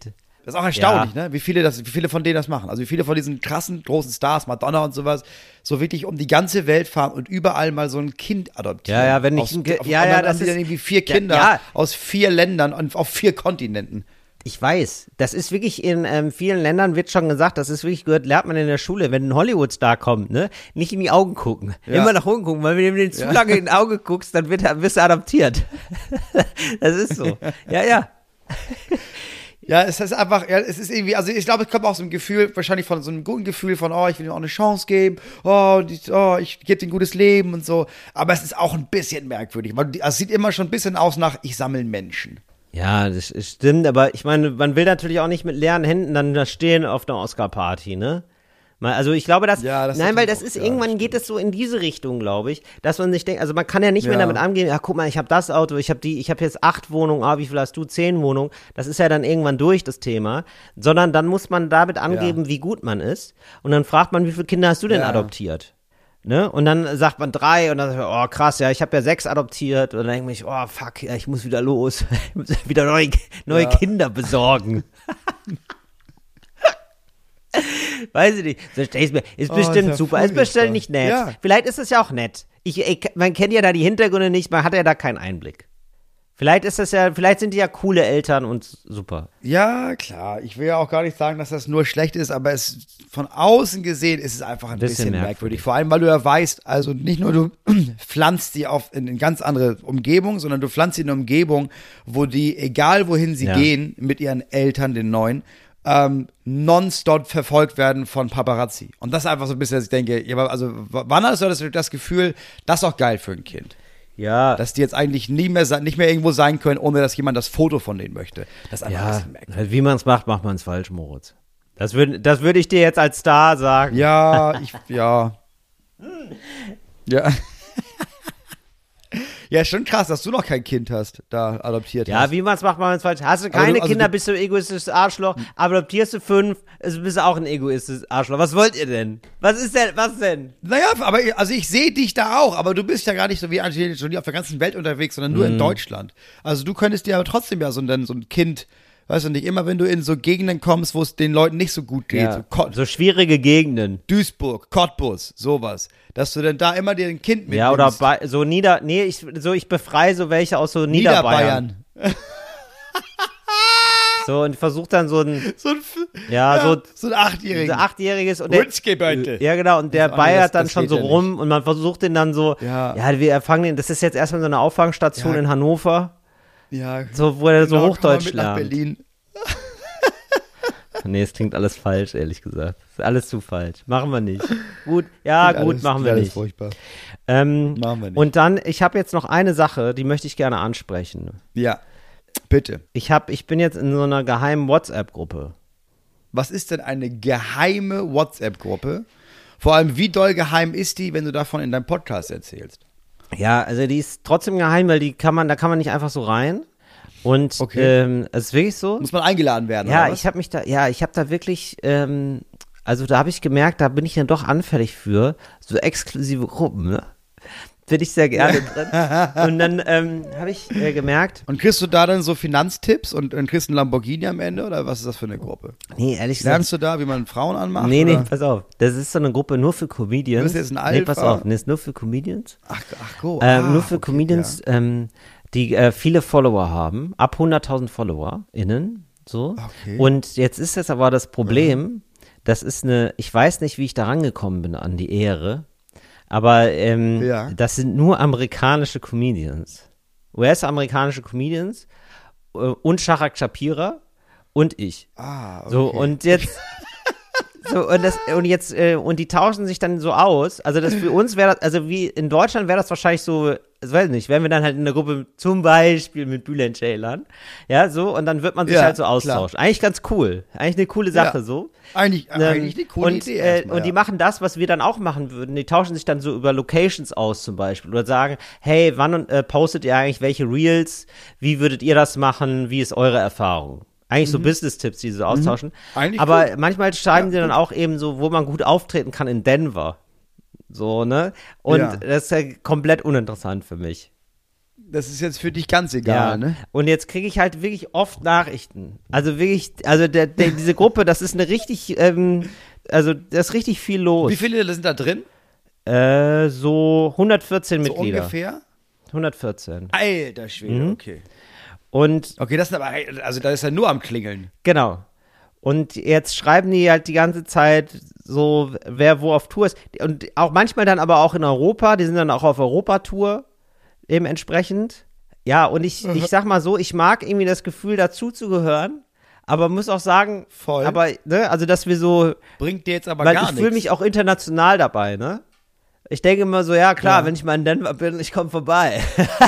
Das ist auch erstaunlich, ja. ne? Wie viele, das, wie viele von denen das machen. Also wie viele von diesen krassen, großen Stars, Madonna und sowas, so wirklich um die ganze Welt fahren und überall mal so ein Kind adoptieren.
Ja, ja, wenn ich
aus,
ein Ge-
auf,
ja,
und
ja,
dann
das
haben die
ist,
dann irgendwie vier Kinder
ja, ja.
aus vier Ländern und auf vier Kontinenten.
Ich weiß, das ist wirklich in ähm, vielen Ländern wird schon gesagt, das ist wirklich gehört, lernt man in der Schule, wenn ein Hollywood-Star kommt, ne, nicht in die Augen gucken, ja. immer nach unten gucken, weil wenn du den zu lange in die Augen guckst, dann wird, wirst du adoptiert. Das ist so. Ja, ja.
Ja, es ist einfach, ja, es ist irgendwie, also ich glaube, es kommt auch so ein Gefühl, wahrscheinlich von so einem guten Gefühl von, oh, ich will ihm auch eine Chance geben, oh, die, oh ich gebe ihm ein gutes Leben und so. Aber es ist auch ein bisschen merkwürdig, weil es sieht immer schon ein bisschen aus nach, ich sammle Menschen.
Ja, das stimmt, aber ich meine, man will natürlich auch nicht mit leeren Händen dann da stehen auf einer Oscar-Party, ne? Also ich glaube, dass,
ja, das
nein, weil das
auch,
ist,
ja,
irgendwann
das
geht es so in diese Richtung, glaube ich, dass man sich denkt, also man kann ja nicht ja. mehr damit angehen, ja, guck mal, ich habe das Auto, ich habe die, ich habe jetzt acht Wohnungen, ah, wie viel hast du? Zehn Wohnungen, das ist ja dann irgendwann durch, das Thema, sondern dann muss man damit angeben, ja. wie gut man ist und dann fragt man, wie viele Kinder hast du denn ja. adoptiert? Ne? Und dann sagt man drei und dann sagt man, oh krass, ja, ich habe ja sechs adoptiert und dann denke ich, oh fuck, ja, ich muss wieder los, ich muss wieder neue, neue ja. Kinder besorgen. Weiß ich nicht. So stell ich's mir. Ist oh, bestimmt ist ja super. Ist bestimmt nicht nett. Ja. Vielleicht ist es ja auch nett. Ich, ich, man kennt ja da die Hintergründe nicht, man hat ja da keinen Einblick. Vielleicht ist das ja, vielleicht sind die ja coole Eltern und super.
Ja, klar. Ich will ja auch gar nicht sagen, dass das nur schlecht ist, aber es von außen gesehen ist es einfach ein bisschen, bisschen merkwürdig. merkwürdig. Vor allem, weil du ja weißt, also nicht nur du pflanzt sie auf in eine ganz andere Umgebung, sondern du pflanzt sie in eine Umgebung, wo die, egal wohin sie ja. gehen, mit ihren Eltern, den neuen, ähm, nonstop verfolgt werden von Paparazzi. Und das ist einfach so ein bisschen, dass ich denke, ja, also wann hast du das, das Gefühl, das ist auch geil für ein Kind?
Ja.
Dass die jetzt eigentlich nie mehr, nicht mehr irgendwo sein können, ohne dass jemand das Foto von denen möchte. Das ist einfach
ja,
ein bisschen merkwürdig.
Wie man es macht, macht man es falsch, Moritz. Das würde das würd ich dir jetzt als Star sagen.
Ja, ich, ja. ja. Ja, schon krass, dass du noch kein Kind hast, da adoptiert
ja,
hast.
Ja, wie man es macht, macht man es falsch. Hast du keine du, also Kinder, du, bist du ein egoistisches Arschloch. Adoptierst du fünf, also bist du auch ein egoistisches Arschloch. Was wollt ihr denn? Was ist denn, was denn?
Naja, aber also ich sehe dich da auch, aber du bist ja gar nicht so wie Angelina Jolie auf der ganzen Welt unterwegs, sondern nur mm. in Deutschland. Also du könntest dir aber trotzdem ja so ein, so ein Kind, weißt du nicht, immer wenn du in so Gegenden kommst, wo es den Leuten nicht so gut geht.
Ja,
so,
so schwierige Gegenden.
Duisburg, Cottbus, sowas. Dass du dann da immer dir ein Kind mitnimmst.
Ja, oder bei, so Nieder, nee, ich, so ich befreie so welche aus so Niederbayern.
Niederbayern.
So, und versucht dann so ein,
so ein,
ja,
ja,
so,
so ein Achtjähriges.
So ein Achtjähriges. Und der,
ja,
genau, und der bayert dann schon so
ja
rum nicht. Und man versucht den dann so,
ja,
ja wir erfangen den, das ist jetzt erstmal so eine Auffangstation ja. in Hannover.
Ja.
So, wo er
genau,
so Hochdeutsch
mit
lernt.
Nach Berlin.
Nee, es klingt alles falsch, ehrlich gesagt. Ist alles zu falsch. Machen wir nicht. Gut, ja, klingt gut, alles, machen wir nicht.
Furchtbar.
Ähm,
machen wir nicht.
Und dann, ich habe jetzt noch eine Sache, die möchte ich gerne ansprechen.
Ja, bitte.
Ich hab, ich bin jetzt in so einer geheimen WhatsApp-Gruppe.
Was ist denn eine geheime WhatsApp-Gruppe? Vor allem, wie doll geheim ist die, wenn du davon in deinem Podcast erzählst?
Ja, also die ist trotzdem geheim, weil die kann man, da kann man nicht einfach so rein. Und
okay.
ähm, es ist wirklich so.
Muss man eingeladen werden,
ja,
oder was?
ich habe mich da, ja, ich habe da wirklich, ähm, also da habe ich gemerkt, da bin ich dann doch anfällig für so exklusive Gruppen, ne? Bin ich sehr gerne drin. Und dann ähm, habe ich äh, gemerkt.
Und kriegst du da dann so Finanztipps und, und kriegst einen Lamborghini am Ende oder was ist das für eine Gruppe?
Nee, ehrlich gesagt.
Lernst du da, wie man Frauen anmacht?
Nee,
oder?
nee, pass auf. Das ist so eine Gruppe nur für Comedians.
Du bist jetzt ein Alpha.
Nee, pass auf, das ist nur für Comedians.
Ach, ach go.
Ähm,
ah,
nur für
okay,
Comedians,
ja.
ähm, die äh, viele Follower haben, ab hunderttausend FollowerInnen, so.
Okay.
Und jetzt ist jetzt aber das Problem, ja. das ist eine, ich weiß nicht, wie ich da rangekommen bin an die Ehre, aber ähm,
ja.
das sind nur amerikanische Comedians. U S-amerikanische Comedians äh, und Shahak Shapira und ich.
Ah, okay.
So, und jetzt So, und, das, und jetzt, äh, und die tauschen sich dann so aus. Also das für uns wäre das, also wie in Deutschland wäre das wahrscheinlich so, ich weiß nicht, wären wir dann halt in der Gruppe zum Beispiel mit Bülent Ceylan. Ja, so, und dann wird man sich
ja,
halt so austauschen. Klar. Eigentlich ganz cool. Eigentlich eine coole Sache,
ja.
so.
Eigentlich,
ähm,
eigentlich eine coole
und,
Idee.
Äh,
erstmal,
und die
ja.
machen das, was wir dann auch machen würden. Die tauschen sich dann so über Locations aus zum Beispiel. Oder sagen, hey, wann äh, postet ihr eigentlich welche Reels? Wie würdet ihr das machen? Wie ist eure Erfahrung? Eigentlich so mhm. Business-Tipps, die sie so austauschen.
Mhm.
Aber
gut.
manchmal schreiben
ja,
sie dann
gut.
auch eben so, wo man gut auftreten kann in Denver. So, ne? Und
Ja.
das ist ja komplett uninteressant für mich.
Das ist jetzt für dich ganz egal,
Ja.
ne?
Und jetzt kriege ich halt wirklich oft Nachrichten. Also wirklich, also der, der, diese Gruppe, das ist eine richtig, ähm, also da ist richtig viel los.
Wie viele sind da drin?
Äh, so hundertvierzehn
So
Mitglieder.
ungefähr?
hundertvierzehn.
Alter Schwede,
Mhm.
okay.
Und
Okay, das sind aber, also da ist er nur am Klingeln.
genau. Und jetzt schreiben die halt die ganze Zeit so, wer wo auf Tour ist. Und auch manchmal dann aber auch in Europa. Die sind dann auch auf Europatour dementsprechend. Ja, und ich,
Mhm.
ich sag mal so, ich mag irgendwie das Gefühl, dazuzugehören. Aber muss auch sagen,
Voll.
aber, ne, also dass wir so,
Bringt dir jetzt aber
weil
gar
ich
nichts.
fühle mich auch international dabei, ne? Ich denke immer so, ja klar,
Ja.
wenn ich mal in Denver bin, ich komme vorbei.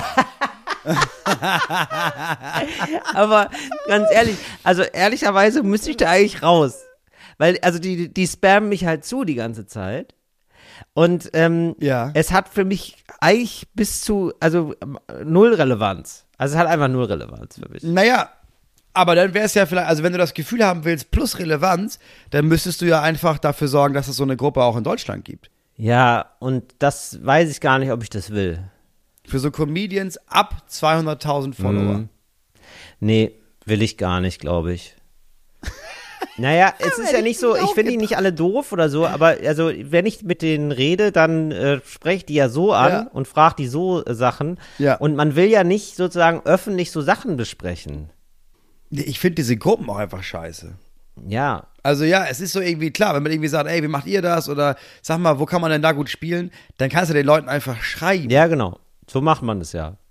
Aber ganz ehrlich, also ehrlicherweise müsste ich da eigentlich raus. Weil, also die, die spammen mich halt zu die ganze Zeit. Und ähm,
Ja.
es hat für mich eigentlich bis zu, also ähm, null Relevanz. Also es hat einfach null Relevanz für mich.
Naja, aber dann wäre es ja vielleicht, also wenn du das Gefühl haben willst, plus Relevanz, dann müsstest du ja einfach dafür sorgen, dass es so eine Gruppe auch in Deutschland gibt.
Ja, und das weiß ich gar nicht, ob ich das will.
Für so Comedians ab zweihunderttausend Follower.
Mhm. Nee, will ich gar nicht, glaube ich. Naja, es ist ja nicht so, ich finde die nicht alle doof oder so, aber also wenn ich mit denen rede, dann äh, spreche ich die ja so an
Ja.
und frage die so äh, Sachen.
Ja.
Und man will ja nicht sozusagen öffentlich so Sachen besprechen.
Nee, Ich finde diese Gruppen auch einfach scheiße.
Ja,
Also ja, es ist so irgendwie klar, wenn man irgendwie sagt, ey, wie macht ihr das? Oder sag mal, wo kann man denn da gut spielen? Dann kannst du den Leuten einfach schreiben.
ja genau, so macht man es ja.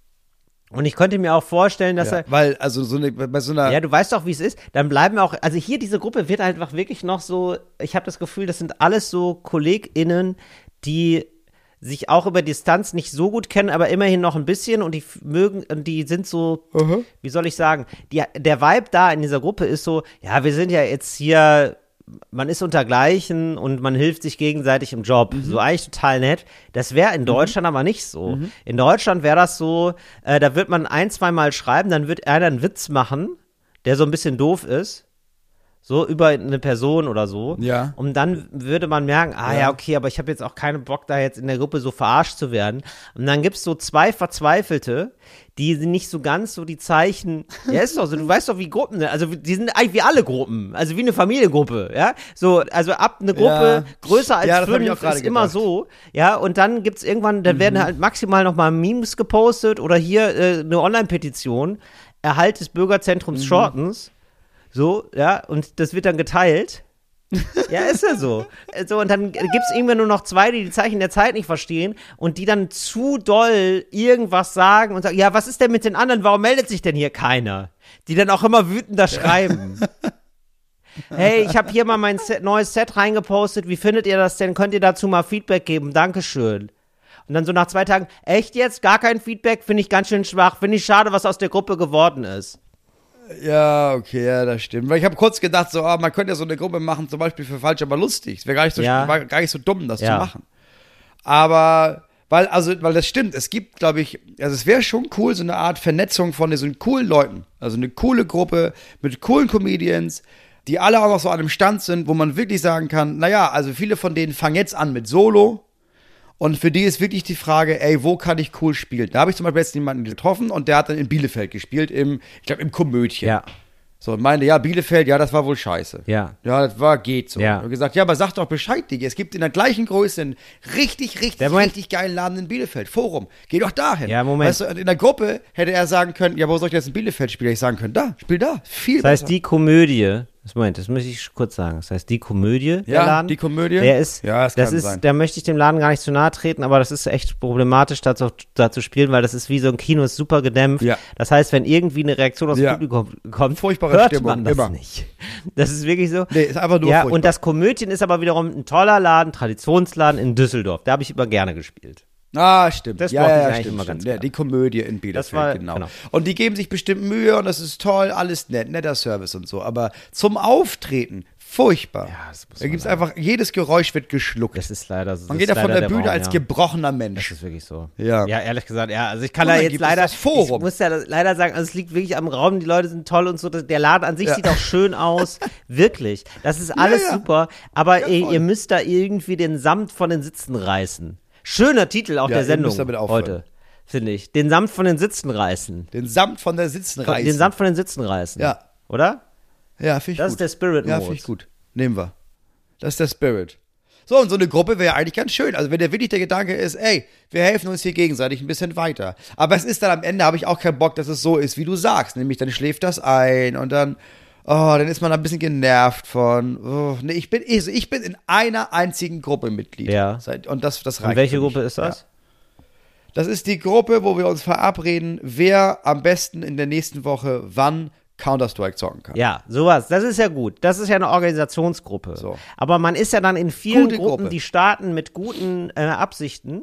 Und ich könnte mir auch vorstellen, dass
Ja,
er,
weil, also so eine, bei so einer,
ja, du weißt doch, wie es ist. Dann bleiben auch, also hier diese Gruppe wird halt einfach wirklich noch so, ich habe das Gefühl, das sind alles so KollegInnen, die sich auch über Distanz nicht so gut kennen, aber immerhin noch ein bisschen und die f- mögen, und die sind so,
Mhm.
wie soll ich sagen, die, der Vibe da in dieser Gruppe ist so, ja, wir sind ja jetzt hier, man ist unter Gleichen und man hilft sich gegenseitig im Job.
Mhm.
So eigentlich total nett. Das wäre in Deutschland aber nicht so. In Deutschland wäre das so, äh, da wird man ein, zwei Mal schreiben, dann wird einer einen Witz machen, der so ein bisschen doof ist. So über eine Person oder so.
Ja.
Und dann würde man merken, ah ja,
Ja.
okay, aber ich habe jetzt auch keinen Bock, da jetzt in der Gruppe so verarscht zu werden. Und dann gibt's so zwei Verzweifelte, die nicht so ganz so die Zeichen, ja, ist doch so, du weißt doch, wie Gruppen, ne? Also die sind eigentlich wie alle Gruppen, also wie eine Familiengruppe, ja. So, also ab eine Gruppe
Ja.
größer als
Ja, das hab ich auch
fünf
gerade
ist immer
gedacht.
so, ja. Und dann gibt's irgendwann, dann werden halt maximal nochmal Memes gepostet oder hier äh, eine Online-Petition, Erhalt des Bürgerzentrums Shortens. So, ja, und das wird dann geteilt. Ja, ist ja so. So, und dann gibt es irgendwann nur noch zwei, die die Zeichen der Zeit nicht verstehen und die dann zu doll irgendwas sagen und sagen, ja, was ist denn mit den anderen? Warum meldet sich denn hier keiner? Die dann auch immer wütender schreiben. Hey, ich habe hier mal mein Set, neues Set reingepostet. Wie findet ihr das denn? Könnt ihr dazu mal Feedback geben? Dankeschön. Und dann so nach zwei Tagen, echt jetzt? Gar kein Feedback? Finde ich ganz schön schwach. Finde ich schade, was aus der Gruppe geworden ist.
Ja, okay, ja, das stimmt. Weil ich habe kurz gedacht, so, ah, man könnte ja so eine Gruppe machen, zum Beispiel für falsch, aber lustig. Es wäre gar nicht so,
Ja.
war gar nicht so dumm, das
Ja.
zu machen. Aber, weil, also, weil das stimmt, es gibt, glaube ich, also es wäre schon cool, so eine Art Vernetzung von diesen coolen Leuten. Also eine coole Gruppe mit coolen Comedians, die alle auch noch so an einem Stand sind, wo man wirklich sagen kann, naja, also viele von denen fangen jetzt an mit Solo. Und für die ist wirklich die Frage, ey, wo kann ich cool spielen? Da habe ich zum Beispiel jetzt jemanden getroffen und der hat dann in Bielefeld gespielt, im, ich glaube, im Komödchen.
Ja.
So, und meinte, ja, Bielefeld, ja, das war wohl scheiße.
Ja.
Ja, das war, geht so.
Ja.
Und gesagt, ja, aber sag doch Bescheid, Digga. Es gibt in der gleichen Größe einen richtig, richtig,
Der Moment-
richtig geilen Laden in Bielefeld. Forum. Geh doch dahin.
Ja, Moment.
Weißt du, und in der Gruppe hätte er sagen können, ja, wo soll ich jetzt in Bielefeld spielen? Hätte ich sagen können, da, spiel da. Viel
Das heißt,
besser.
die Komödie, das Moment, das möchte ich kurz sagen. Das heißt, die Komödie, der
Ja,
Laden.
die Komödie.
Der ist,
Ja, das
das
kann
ist,
sein.
da möchte ich dem Laden gar nicht zu nahe treten, aber das ist echt problematisch, da zu, da zu spielen, weil das ist wie so ein Kino, ist super gedämpft.
Ja.
Das heißt, wenn irgendwie eine Reaktion aus dem
Ja.
Publikum kommt,
Furchtbare
hört
Stimmung,
man das
immer.
nicht. Das ist wirklich so.
Nee, ist einfach nur
Ja,
furchtbar.
und das Komödien ist aber wiederum ein toller Laden, Traditionsladen in Düsseldorf. Da habe ich immer gerne gespielt.
Ah, stimmt.
Das
ja,
mochte
ja,
ich
ja,
eigentlich
stimmt,
immer
stimmt.
ganz
Ja,
gerne.
die Komödie in Bielefeld,
Das war-
genau.
genau.
Und die geben sich bestimmt Mühe und das ist toll, alles nett, netter Service und so. Aber zum Auftreten, furchtbar.
Ja, das muss
da
man
gibt's
leider-
einfach, jedes Geräusch wird geschluckt.
Das ist leider so.
Man
das
geht da
ist
von
leider
der Bühne
Baum,
als
ja.
gebrochener
Das
Mensch.
ist wirklich so.
Ja.
Ja, ehrlich gesagt, ja. Also ich kann
Und
da
dann
jetzt
gibt es
leider,
das Forum.
ich muss ja leider sagen, also es liegt wirklich am Raum, die Leute sind toll und so, der Laden an sich
Ja.
sieht auch schön aus, wirklich. Das ist alles
ja.
super, aber
Ja,
ihr,
voll.
ihr müsst da irgendwie den Samt von den Sitzen reißen. Schöner Titel auch
Ja,
der
ihr
Sendung
müsst damit aufhören.
heute. finde ich. Den Samt von den Sitzen reißen.
Den Samt von der Sitzen reißen.
Den Samt von den Sitzen reißen.
Ja.
Oder?
Ja, finde ich
Das
gut.
ist der Spirit-Modus.
Ja, finde ich gut. Nehmen wir. Das ist der Spirit. So, und so eine Gruppe wäre eigentlich ganz schön. Also wenn der wirklich der Gedanke ist, ey, wir helfen uns hier gegenseitig ein bisschen weiter. Aber es ist dann am Ende, habe ich auch keinen Bock, dass es so ist, wie du sagst. Nämlich, dann schläft das ein und dann, oh, dann ist man ein bisschen genervt von, oh, nee, ich bin, ich, ich bin in einer einzigen Gruppe Mitglied.
Ja.
Und das, das reicht.
Und welche
für mich.
Gruppe ist das?
Ja. Das ist die Gruppe, wo wir uns verabreden, wer am besten in der nächsten Woche wann Counter-Strike zocken kann.
Ja, sowas. Das ist ja gut. Das ist ja eine Organisationsgruppe.
So.
Aber man ist ja dann in vielen
Gute
Gruppen,
Gruppe.
die starten mit guten äh, Absichten.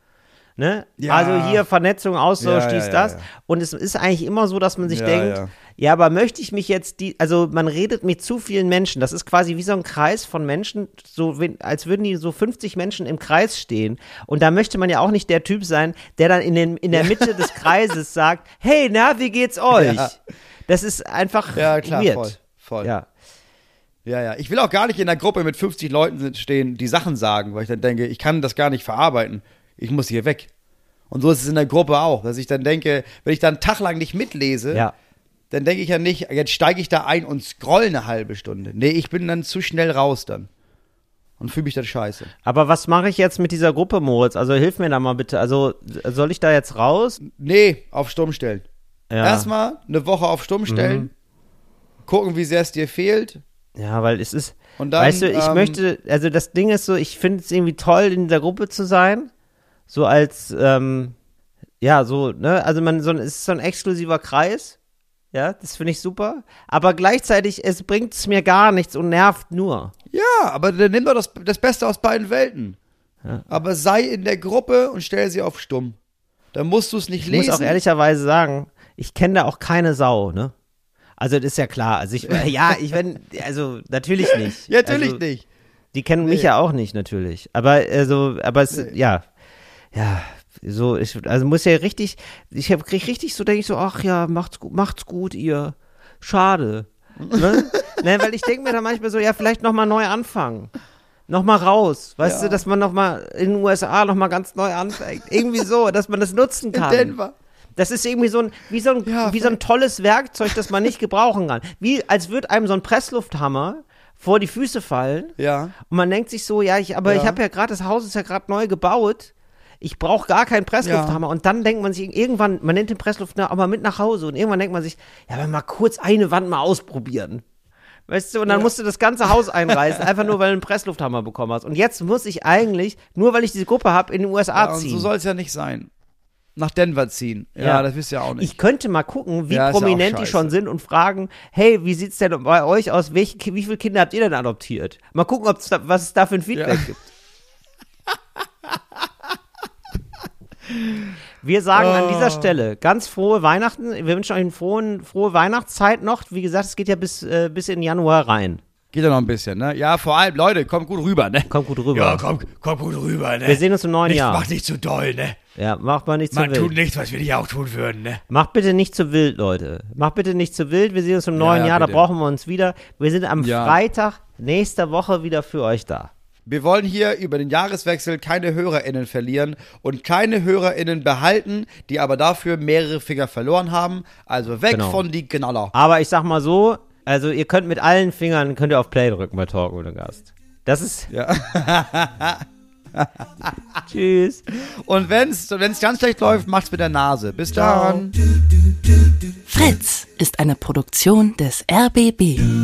Ne?
Ja.
Also hier Vernetzung, Austausch,
Ja,
dies,
ja,
das.
ja, ja.
Und es ist eigentlich immer so, dass man sich
Ja,
denkt,
ja.
ja, aber möchte ich mich jetzt, die, also man redet mit zu vielen Menschen. Das ist quasi wie so ein Kreis von Menschen, so wenn, als würden die so fünfzig Menschen im Kreis stehen. Und da möchte man ja auch nicht der Typ sein, der dann in, den, in der Mitte des Kreises sagt, hey, na, wie geht's euch?
Ja.
Das ist einfach
Ja, klar,
weird.
voll, voll.
Ja.
Ja, ja. Ich will auch gar nicht in einer Gruppe mit fünfzig Leuten stehen, die Sachen sagen, weil ich dann denke, ich kann das gar nicht verarbeiten. Ich muss hier weg. Und so ist es in der Gruppe auch, dass ich dann denke, wenn ich dann einen Tag lang nicht mitlese,
Ja.
dann denke ich ja nicht, jetzt steige ich da ein und scroll eine halbe Stunde. Nee, ich bin dann zu schnell raus dann. Und fühle mich dann scheiße.
Aber was mache ich jetzt mit dieser Gruppe, Moritz? Also hilf mir da mal bitte. Also soll ich da jetzt raus?
Nee, auf Stumm stellen.
Ja.
Erstmal eine Woche auf Stumm stellen,
Mhm.
gucken, wie sehr es dir fehlt.
Ja, weil es ist,
Und dann,
weißt du, ich
ähm,
möchte, also das Ding ist so, ich finde es irgendwie toll, in dieser Gruppe zu sein. So als, ähm, ja, so, ne, also man, so ein, es ist so ein exklusiver Kreis. Ja, das finde ich super. Aber gleichzeitig, es bringt es mir gar nichts und nervt nur.
Ja, aber dann nimm doch das, das Beste aus beiden Welten.
Ja.
Aber sei in der Gruppe und stell sie auf Stumm. Dann musst du es nicht
Ich
lesen.
muss auch ehrlicherweise sagen, ich kenne da auch keine Sau, ne? Also das ist ja klar. Also ich, ja, ich wenn, also natürlich nicht.
Ja, natürlich
also,
nicht.
Die kennen mich
Nee.
ja auch nicht, natürlich. Aber also, aber es,
Nee.
ja, ja, so, ich, also muss ja richtig, ich hab, krieg richtig so, denke ich so, ach ja, macht's gut, macht's gut, ihr. Schade. Ne? ne, weil ich denke mir dann manchmal so, ja, vielleicht nochmal neu anfangen. Nochmal raus. Weißt
Ja.
du, dass man nochmal in den U S A nochmal ganz neu anfängt. Irgendwie so, dass man das nutzen
In
kann.
Denver.
Das ist irgendwie so ein, wie so ein,
Ja,
wie so ein tolles Werkzeug, das man nicht gebrauchen kann. Wie, als würde einem so ein Presslufthammer vor die Füße fallen.
Ja.
Und man denkt sich so, ja, ich, aber
Ja.
ich habe ja gerade, das Haus ist ja gerade neu gebaut. Ich brauche gar keinen Presslufthammer.
Ja.
Und dann denkt man sich irgendwann, man nimmt den Presslufthammer aber mit nach Hause. Und irgendwann denkt man sich, ja, aber mal kurz eine Wand mal ausprobieren. Weißt du, und dann
Ja.
musst du das ganze Haus einreißen, einfach nur, weil du einen Presslufthammer bekommen hast. Und jetzt muss ich eigentlich, nur weil ich diese Gruppe habe, in den U S A
Ja, und
ziehen.
so soll es ja nicht sein. Nach Denver ziehen. Ja,
Ja.
das wisst ihr auch nicht.
Ich könnte mal gucken, wie
Ja, ist ja auch
prominent die
scheiße.
schon sind und fragen, hey, wie sieht's denn bei euch aus? Welche, Ki- wie viele Kinder habt ihr denn adoptiert? Mal gucken, ob's da, was es da für ein Feedback
Ja.
gibt. Wir sagen an dieser
Oh.
Stelle ganz frohe Weihnachten. Wir wünschen euch eine frohe, frohe Weihnachtszeit noch. Wie gesagt, es geht ja bis, äh, bis in Januar rein.
Geht ja noch ein bisschen, ne? Ja, vor allem, Leute, kommt gut rüber, ne?
Kommt gut rüber.
Ja, komm, komm gut rüber, ne?
Wir sehen uns im neuen
nicht,
Jahr.
Mach nicht zu doll, ne?
Ja, macht mal nicht zu
Man
wild.
tut nichts, was wir nicht auch tun würden, ne?
Macht bitte nicht zu wild, Leute. Macht bitte nicht zu wild. Wir sehen uns im neuen
ja,
Jahr,
bitte.
da brauchen wir uns wieder. Wir sind am
Ja.
Freitag nächster Woche wieder für euch da.
Wir wollen hier über den Jahreswechsel keine HörerInnen verlieren und keine HörerInnen behalten, die aber dafür mehrere Finger verloren haben. Also weg
Genau.
von die Knaller.
Aber ich sag mal so, also ihr könnt mit allen Fingern, könnt ihr auf Play drücken bei Talk ohne Gast. Das ist,
Ja.
tschüss.
Und wenn's, wenn's ganz schlecht läuft, macht's mit der Nase. Bis
Ciao.
dann.
Fritz ist eine Produktion des R B B.